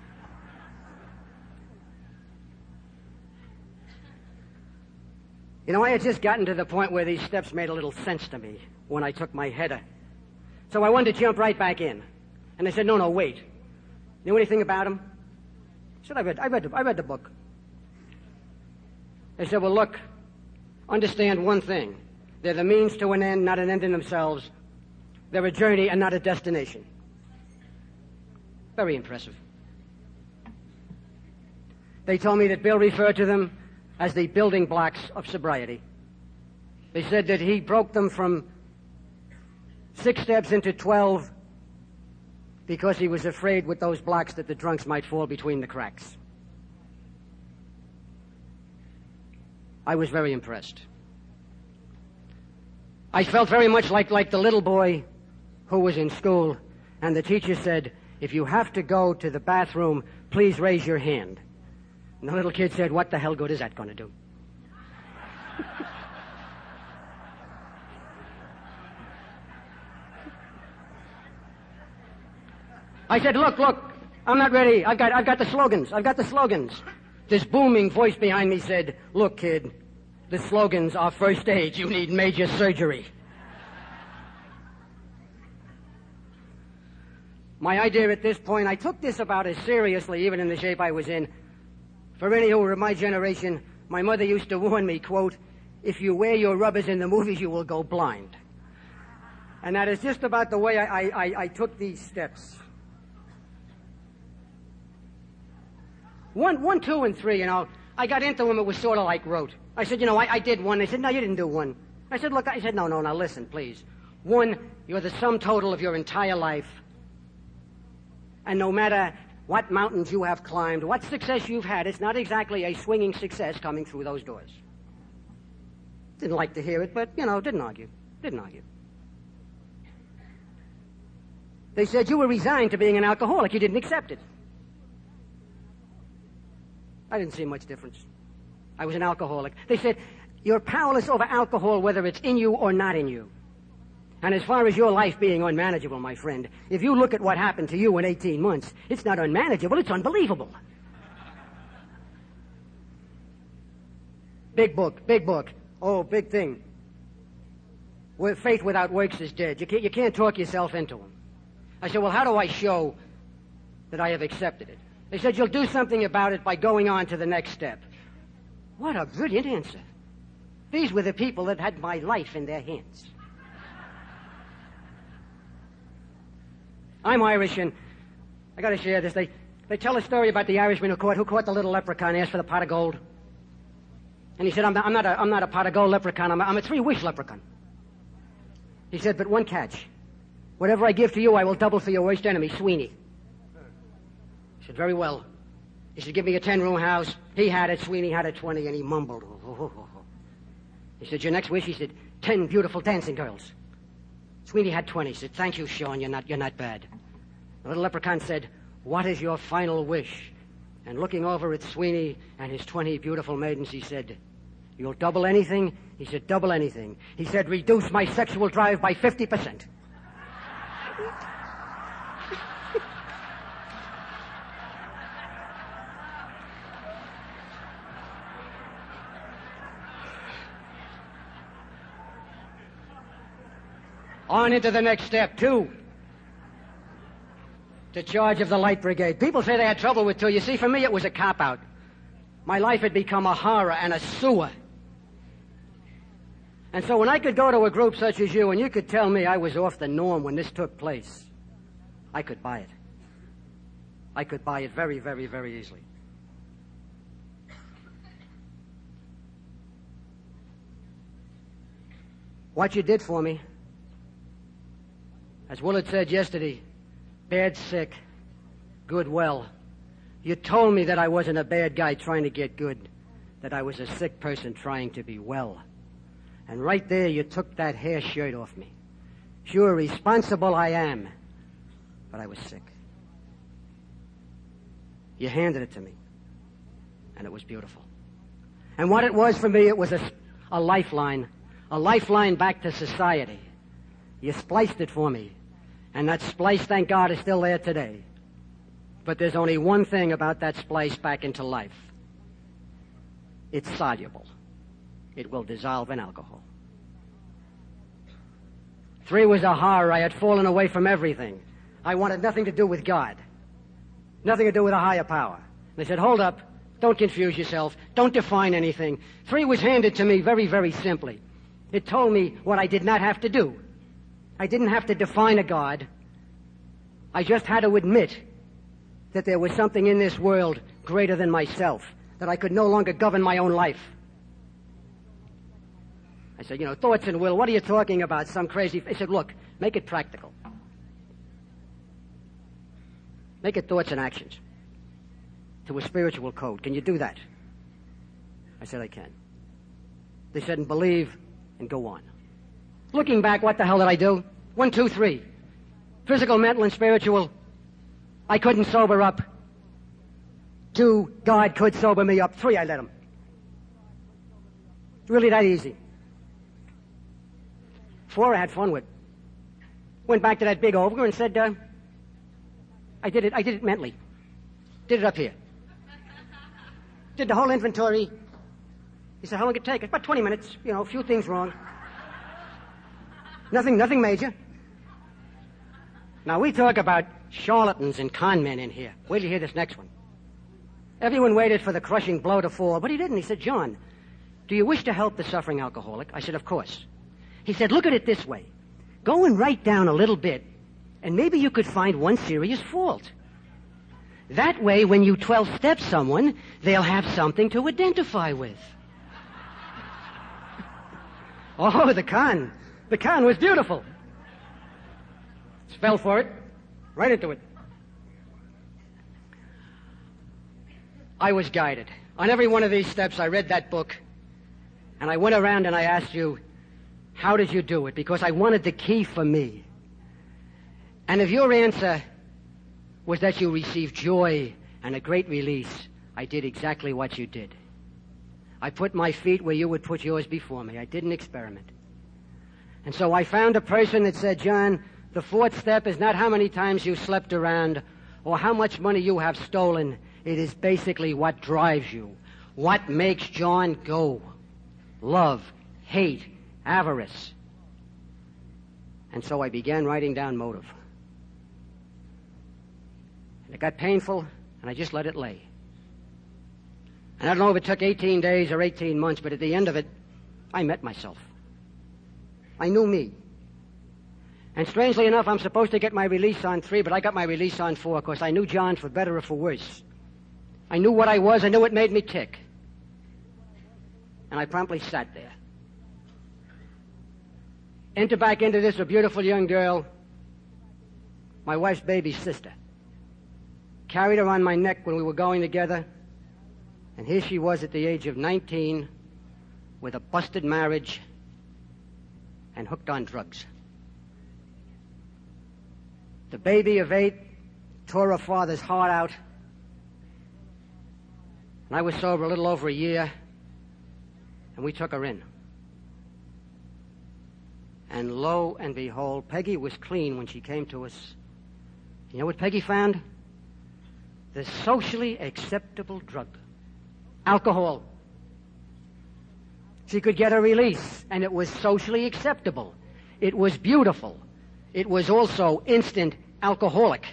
You know, I had just gotten to the point where these steps made a little sense to me when I took my header. So I wanted to jump right back in. And they said, no, no, wait. You know anything about him? I said, I read, I read, the, I read the book. They said, well, look, understand one thing. They're the means to an end, not an end in themselves. They're a journey and not a destination. Very impressive. They told me that Bill referred to them as the building blocks of sobriety. They said that he broke them from six steps into twelve because he was afraid with those blocks that the drunks might fall between the cracks. I was very impressed. I felt very much like, like the little boy who was in school, and the teacher said, if you have to go to the bathroom, please raise your hand. And the little kid said, what the hell good is that going to do? I said, look, look, I'm not ready. I've got, I've got the slogans. I've got the slogans. This booming voice behind me said, look, kid, the slogans are first aid. You need major surgery. My idea at this point, I took this about as seriously, even in the shape I was in. For any who were of my generation, my mother used to warn me, quote, if you wear your rubbers in the movies, you will go blind. And that is just about the way I, I, I took these steps. One, one, two, and three, you know, I got into them, it was sort of like rote. I said, you know, I, I did one. They said, no, you didn't do one. I said, look, I said, no, no, now listen, please. One, you're the sum total of your entire life. And no matter what mountains you have climbed, what success you've had, it's not exactly a swinging success coming through those doors. Didn't like to hear it, but, you know, didn't argue. Didn't argue. They said you were resigned to being an alcoholic. You didn't accept it. I didn't see much difference. I was an alcoholic. They said, you're powerless over alcohol whether it's in you or not in you. And as far as your life being unmanageable, my friend, if you look at what happened to you in eighteen months, it's not unmanageable, it's unbelievable. Big book, big book. Oh, big thing. Well, faith without works is dead. You can't, you can't talk yourself into them. I said, well, how do I show that I have accepted it? They said, you'll do something about it by going on to the next step. What a brilliant answer. These were the people that had my life in their hands. I'm Irish, and I got to share this. They, they tell a story about the Irishman who caught, who caught the little leprechaun, asked for the pot of gold. And he said, I'm not, I'm not, a, I'm not a pot of gold leprechaun, I'm a, I'm a three-wish leprechaun. He said, but one catch. Whatever I give to you, I will double for your worst enemy, Sweeney. He said, very well. He said, give me a ten-room house. He had it, Sweeney had a twenty, and he mumbled. Oh, oh, oh. He said, your next wish? He said, ten beautiful dancing girls. Sweeney had twenty. He said, thank you, Sean, you're not, you're not bad. The little leprechaun said, what is your final wish? And looking over at Sweeney and his twenty beautiful maidens, he said, you'll double anything? He said, double anything. He said, reduce my sexual drive by fifty percent. On into the next step, two. To charge of the Light Brigade. People say they had trouble with two. You see, for me, it was a cop-out. My life had become a horror and a sewer. And so when I could go to a group such as you and you could tell me I was off the norm when this took place, I could buy it. I could buy it very, very, very easily. What you did for me, as Willard said yesterday, bad sick, good well. You told me that I wasn't a bad guy trying to get good, that I was a sick person trying to be well. And right there you took that hair shirt off me. Sure, responsible I am, but I was sick. You handed it to me, and it was beautiful. And what it was for me, it was a, a lifeline, a lifeline back to society. You spliced it for me, and that splice, thank God, is still there today. But there's only one thing about that splice back into life. It's soluble. It will dissolve in alcohol. Three was a horror. I had fallen away from everything. I wanted nothing to do with God. Nothing to do with a higher power. They said, hold up. Don't confuse yourself. Don't define anything. Three was handed to me very, very simply. It told me what I did not have to do. I didn't have to define a God. I just had to admit that there was something in this world greater than myself, that I could no longer govern my own life. I said, you know, thoughts and will, what are you talking about? Some crazy... He said, look, make it practical. Make it thoughts and actions to a spiritual code. Can you do that? I said, I can. They said, and believe and go on. Looking back, what the hell did I do? One, two, three. Physical, mental, and spiritual. I couldn't sober up. Two, God could sober me up. Three, I let him. It's really that easy. Four, I had fun with. Went back to that big ogre and said, uh, I did it, I did it mentally. Did it up here. Did the whole inventory. He said, how long did it take? About twenty minutes. You know, a few things wrong. Nothing, nothing major. Now, we talk about charlatans and con men in here. Wait till you hear this next one. Everyone waited for the crushing blow to fall, but he didn't. He said, John, do you wish to help the suffering alcoholic? I said, of course. He said, look at it this way. Go and write down a little bit, and maybe you could find one serious fault. That way, when you twelve-step someone, they'll have something to identify with. Oh, the con. The con was beautiful. Fell for it. Right into it. I was guided. On every one of these steps, I read that book, and I went around and I asked you, how did you do it? Because I wanted the key for me. And if your answer was that you received joy and a great release, I did exactly what you did. I put my feet where you would put yours before me. I didn't experiment. And so I found a person that said, John, the fourth step is not how many times you slept around or how much money you have stolen. It is basically what drives you. What makes John go? Love, hate, avarice. And so I began writing down motive. And it got painful, and I just let it lay. And I don't know if it took eighteen days or eighteen months, but at the end of it, I met myself. I knew me. And strangely enough, I'm supposed to get my release on three, but I got my release on four, because I knew John for better or for worse. I knew what I was. I knew what made me tick. And I promptly sat there. Enter back into this a beautiful young girl, my wife's baby sister. Carried her on my neck when we were going together. And here she was at the age of nineteen with a busted marriage and hooked on drugs. The baby of eight tore her father's heart out. And I was sober a little over a year, and we took her in. And lo and behold, Peggy was clean when she came to us. You know what Peggy found? The socially acceptable drug. Alcohol. She could get a release, and it was socially acceptable. It was beautiful. It was also instant alcoholic.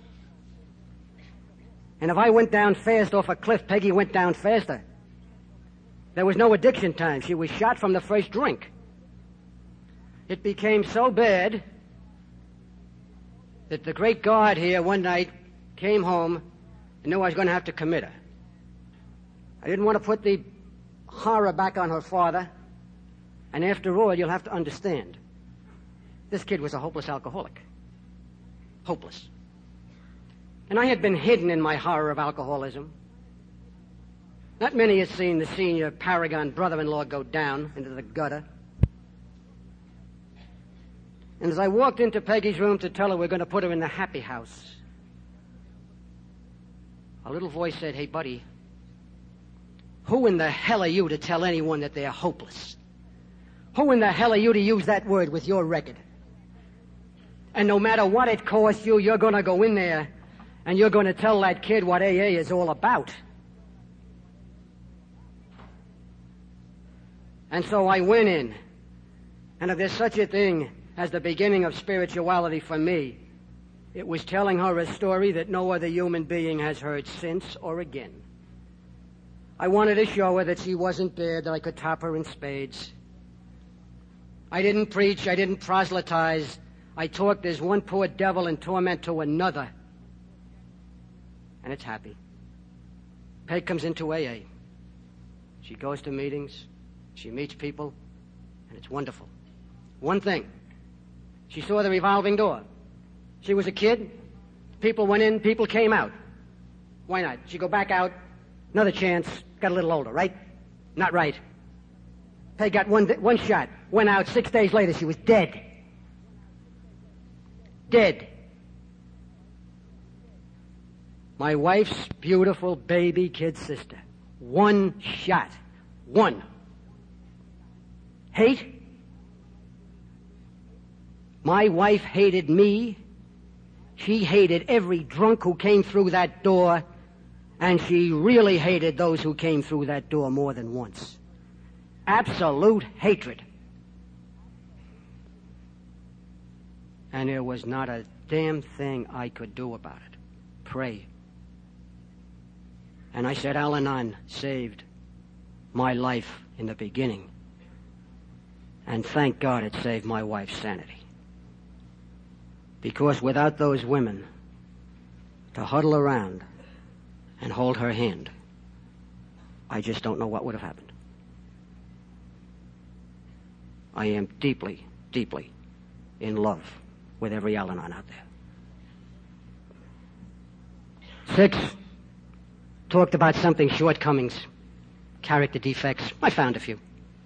And if I went down fast off a cliff, Peggy went down faster. There was no addiction time. She was shot from the first drink. It became so bad that the great guard here one night came home and knew I was going to have to commit her. I didn't want to put the horror back on her father. And after all, you'll have to understand, this kid was a hopeless alcoholic. Hopeless. And I had been hidden in my horror of alcoholism. Not many had seen the senior paragon brother-in-law go down into the gutter. And as I walked into Peggy's room to tell her we're going to put her in the happy house, a little voice said, "Hey, buddy, who in the hell are you to tell anyone that they're hopeless? Who in the hell are you to use that word with your record? And no matter what it costs you, you're going to go in there and you're going to tell that kid what A A is all about." And so I went in, and if there's such a thing as the beginning of spirituality for me, it was telling her a story that no other human being has heard since or again. I wanted to show her that she wasn't bad, that I could top her in spades. I didn't preach, I didn't proselytize. I talked as one poor devil in torment to another. And it's happy. Peg comes into A A. She goes to meetings, she meets people, and it's wonderful. One thing, she saw the revolving door. She was a kid, people went in, people came out. Why not? She go back out, another chance, got a little older, right? Not right. Peg got one, one shot, went out, six days later she was dead. Dead. My wife's beautiful baby kid sister. One shot. One. Hate? My wife hated me. She hated every drunk who came through that door, and she really hated those who came through that door more than once. Absolute hatred. And there was not a damn thing I could do about it. Pray. And I said, Al-Anon saved my life in the beginning. And thank God it saved my wife's sanity. Because without those women to huddle around and hold her hand, I just don't know what would have happened. I am deeply, deeply in love with every Al-Anon out there. Six, talked about something, shortcomings, character defects. I found a few.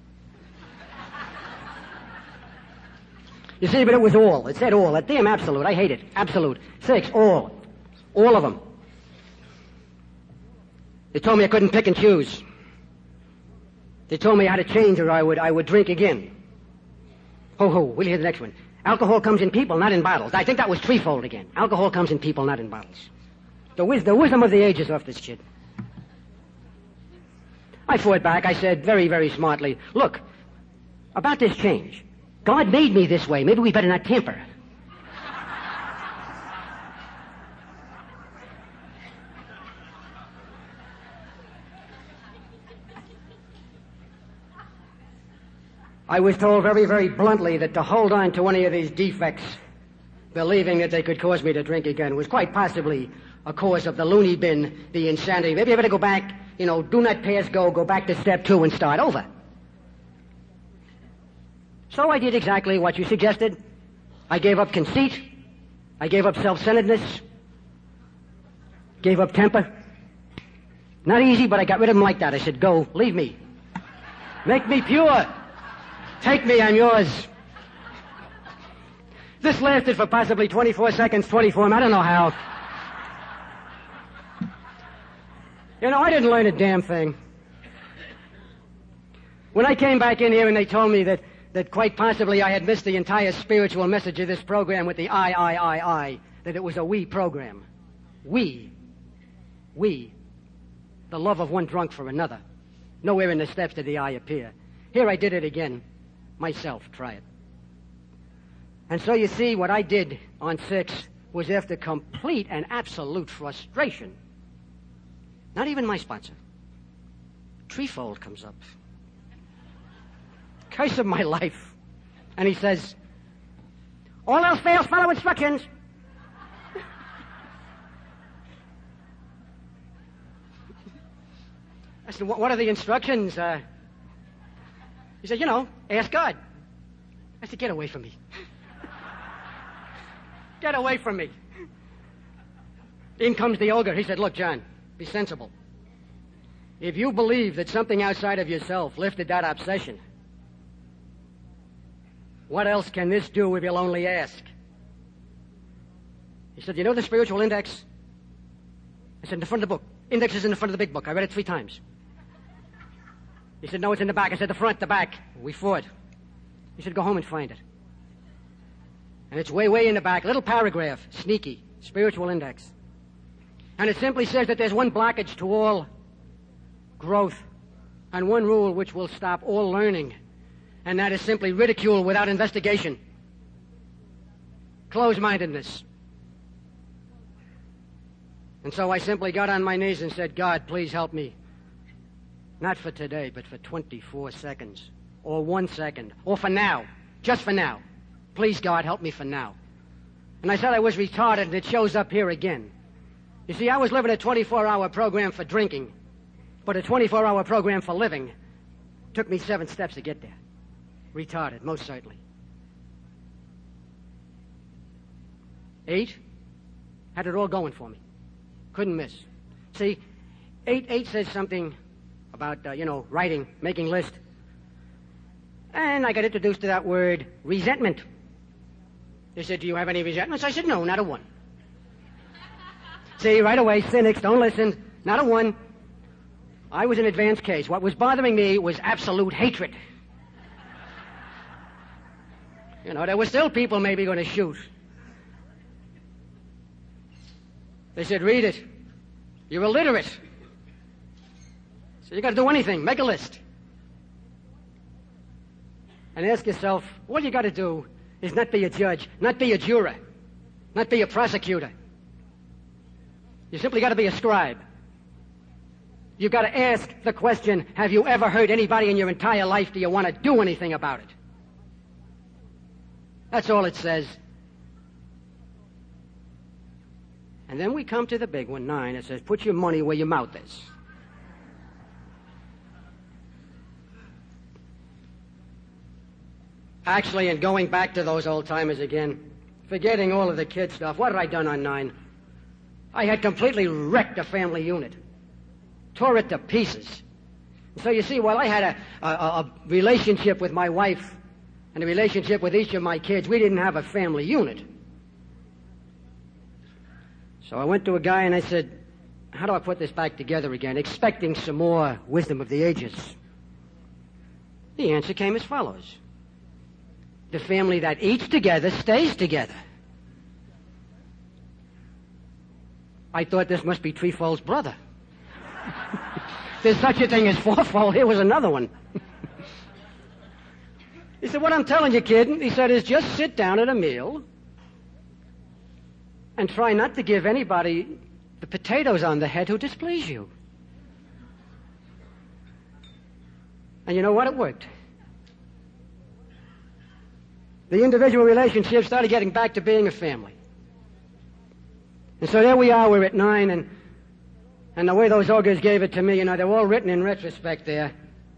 You see, but it was all. It said all. That damn absolute. I hate it. Absolute. Six, all. All of them. They told me I couldn't pick and choose. They told me I had to change or I would I would drink again. Ho ho, we'll hear the next one. Alcohol comes in people, not in bottles. I think that was threefold again. Alcohol comes in people, not in bottles. The, wis- the wisdom of the ages off this kid. I fought back. I said very, very smartly, look, about this change. God made me this way. Maybe we better not tamper. I was told very, very bluntly that to hold on to any of these defects, believing that they could cause me to drink again, was quite possibly a cause of the loony bin, the insanity. Maybe I better go back, you know, do not pass go, go back to step two and start over. So I did exactly what you suggested. I gave up conceit. I gave up self-centeredness. Gave up temper. Not easy, but I got rid of them like that. I said, go, leave me. Make me pure. Take me, I'm yours. This lasted for possibly twenty-four seconds, twenty-four, I don't know how. You know, I didn't learn a damn thing. When I came back in here and they told me that, that quite possibly I had missed the entire spiritual message of this program with the I, I, I, I, that it was a we program. We. We. The love of one drunk for another. Nowhere in the steps did the I appear. Here I did it again. Myself, try it. And so you see, what I did on six was, after complete and absolute frustration, not even my sponsor, Treefold comes up. Curse of my life. And he says, all else fails, follow instructions. I said, what are the instructions? Uh, he said, you know, ask God. I said, get away from me. Get away from me. In comes the ogre. He said, look, John, be sensible. If you believe that something outside of yourself lifted that obsession, what else can this do if you'll only ask? He said, you know the spiritual index? I said, in the front of the book. Index is in the front of the big book. I read it three times. He said, no, it's in the back. I said, the front, the back. We fought. He said, go home and find it. And it's way, way in the back. Little paragraph. Sneaky. Spiritual index. And it simply says that there's one blockage to all growth and one rule which will stop all learning. And that is simply ridicule without investigation. Close-mindedness. And so I simply got on my knees and said, God, please help me. Not for today, but for twenty-four seconds. Or one second. Or for now. Just for now. Please, God, help me for now. And I said I was retarded, and it shows up here again. You see, I was living a twenty-four hour program for drinking, but a twenty-four hour program for living. Took me seven steps to get there. Retarded, most certainly. Eight had it all going for me. Couldn't miss. See, eight, eight says something about, uh, you know, writing, making list. And I got introduced to that word, resentment. They said, do you have any resentments? I said, no, not a one. See, right away, cynics, don't listen, not a one. I was an advanced case. What was bothering me was absolute hatred. You know, there were still people maybe going to shoot. They said, read it. You're illiterate. So you got to do anything. Make a list. And ask yourself, all you got to do is not be a judge, not be a juror, not be a prosecutor. You simply got to be a scribe. You've got to ask the question, have you ever heard anybody in your entire life, do you want to do anything about it? That's all it says. And then we come to the big one, nine. It says, put your money where your mouth is. Actually, and going back to those old timers again, forgetting all of the kid stuff, what had I done on nine? I had completely wrecked a family unit. Tore it to pieces. So you see, while I had a, a, a relationship with my wife and a relationship with each of my kids, we didn't have a family unit. So I went to a guy and I said, how do I put this back together again, expecting some more wisdom of the ages? The answer came as follows. The family that eats together stays together. I thought this must be Treefold's brother. There's such a thing as fourfold. Here was another one. He said, what I'm telling you, kid, he said, is just sit down at a meal and try not to give anybody the potatoes on the head who displease you. And you know what? It worked. The individual relationships started getting back to being a family. And so there we are, we're at nine, and and the way those ogres gave it to me, you know, they're all written in retrospect there.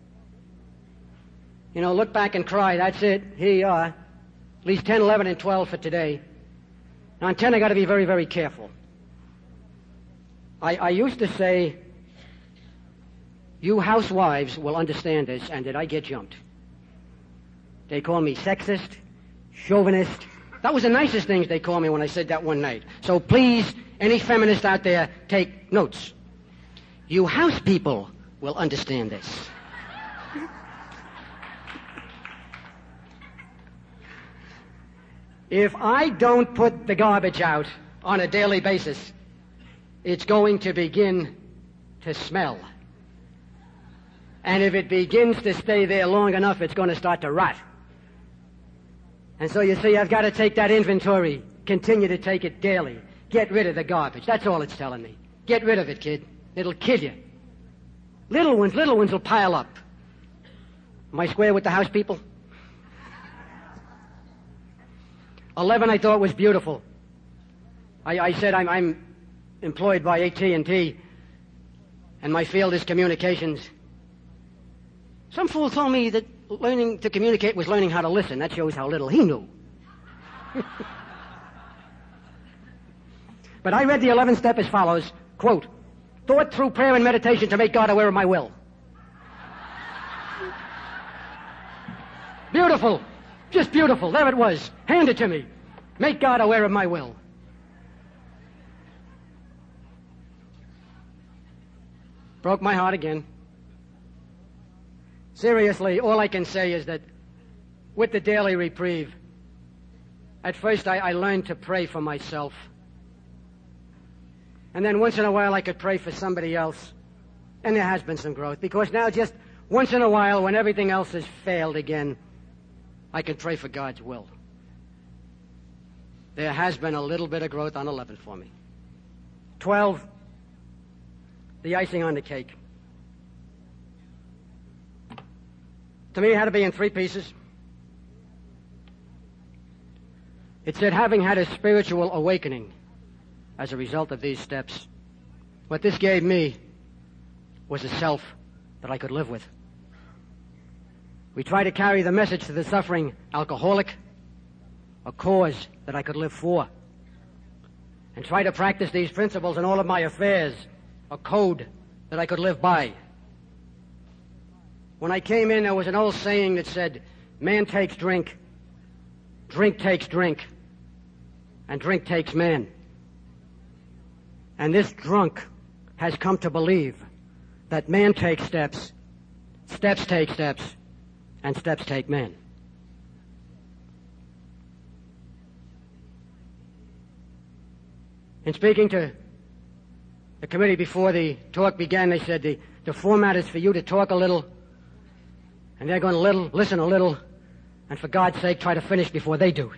You know, look back and cry, that's it, here you are. At least ten, eleven, and twelve for today. Now, on ten, I got to be very, very careful. I, I used to say, you housewives will understand this, and did I get jumped? They call me sexist, chauvinist. That was the nicest things they called me when I said that one night. So please, any feminist out there, take notes. You house people will understand this. If I don't put the garbage out on a daily basis, it's going to begin to smell. And if it begins to stay there long enough, it's going to start to rot. And so you see, I've got to take that inventory, continue to take it daily. Get rid of the garbage. That's all it's telling me. Get rid of it, kid. It'll kill you. Little ones, little ones will pile up. Am I square with the house people? Eleven I thought was beautiful. I, I said I'm, I'm employed by A T and T, and my field is communications. Some fool told me that learning to communicate was learning how to listen. That shows how little he knew. But I read the eleventh step as follows, quote, thought through prayer and meditation to make God aware of my will. Beautiful. Just beautiful. There it was. Hand it to me. Make God aware of my will. Broke my heart again. Seriously, all I can say is that with the daily reprieve, at first I, I learned to pray for myself. And then once in a while I could pray for somebody else. And there has been some growth, because now just once in a while, when everything else has failed again, I can pray for God's will. There has been a little bit of growth on eleven for me. Twelve, the icing on the cake. To me, it had to be in three pieces. It said, having had a spiritual awakening as a result of these steps, what this gave me was a self that I could live with. We try to carry the message to the suffering alcoholic, a cause that I could live for, and try to practice these principles in all of my affairs, a code that I could live by. When I came in, there was an old saying that said, man takes drink, drink takes drink, and drink takes man. And this drunk has come to believe that man takes steps, steps take steps, and steps take men. In speaking to the committee before the talk began, they said the, the format is for you to talk a little, and they're going to little, listen a little, and for God's sake, try to finish before they do.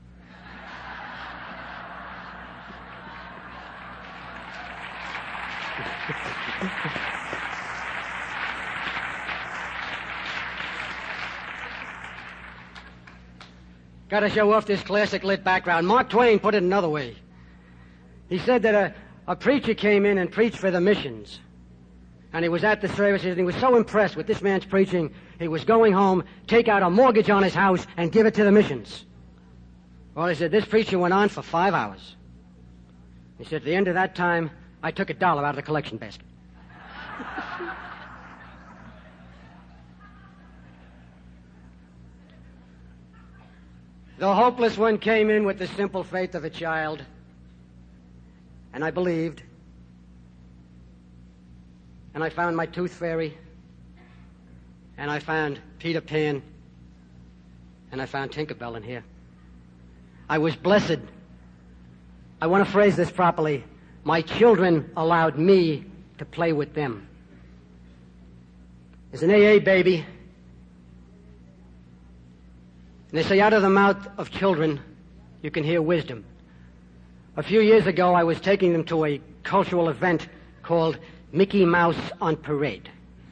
Got to show off this classic lit background. Mark Twain put it another way. He said that a, a preacher came in and preached for the missions. And he was at the services, and he was so impressed with this man's preaching, he was going home, take out a mortgage on his house, and give it to the missions. Well, he said, this preacher went on for five hours. He said, at the end of that time, I took a dollar out of the collection basket. The hopeless one came in with the simple faith of a child, and I believed. And I found my tooth fairy, and I found Peter Pan, and I found Tinkerbell in here. I was blessed. I want to phrase this properly. My children allowed me to play with them. There's an A A baby. And they say out of the mouth of children, you can hear wisdom. A few years ago, I was taking them to a cultural event called Mickey Mouse on Parade.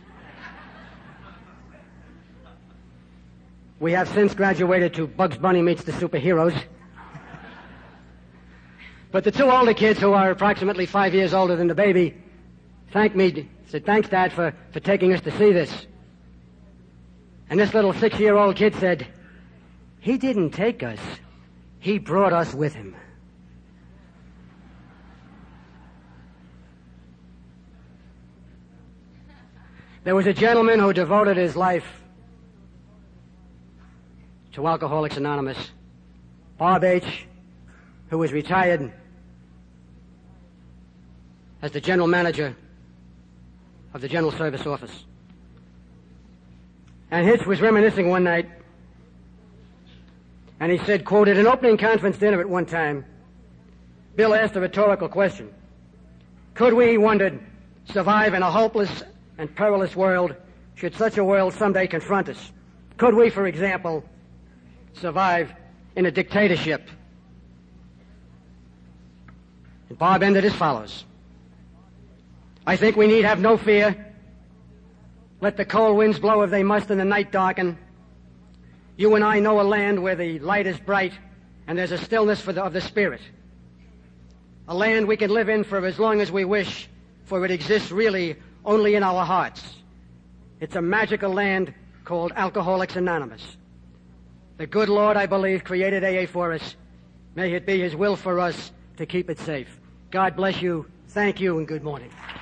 We have since graduated to Bugs Bunny Meets the Superheroes. But the two older kids, who are approximately five years older than the baby, thanked me, said, thanks, Dad, for, for taking us to see this. And this little six-year-old kid said, he didn't take us, he brought us with him. There was a gentleman who devoted his life to Alcoholics Anonymous, Bob H., who was retired as the general manager of the General Service Office. And Hitch was reminiscing one night, and he said, quote, at an opening conference dinner at one time, Bill asked a rhetorical question. Could we, he wondered, survive in a hopeless and perilous world should such a world someday confront us? Could we, for example, survive in a dictatorship. And Bob ended as follows. I think we need have no fear. Let the cold winds blow if they must and the night darken. You and I know a land where the light is bright and there's a stillness for the, of the spirit. A land we can live in for as long as we wish, for it exists really only in our hearts. It's a magical land called Alcoholics Anonymous. The good Lord, I believe, created A A for us. May it be His will for us to keep it safe. God bless you. Thank you and good morning.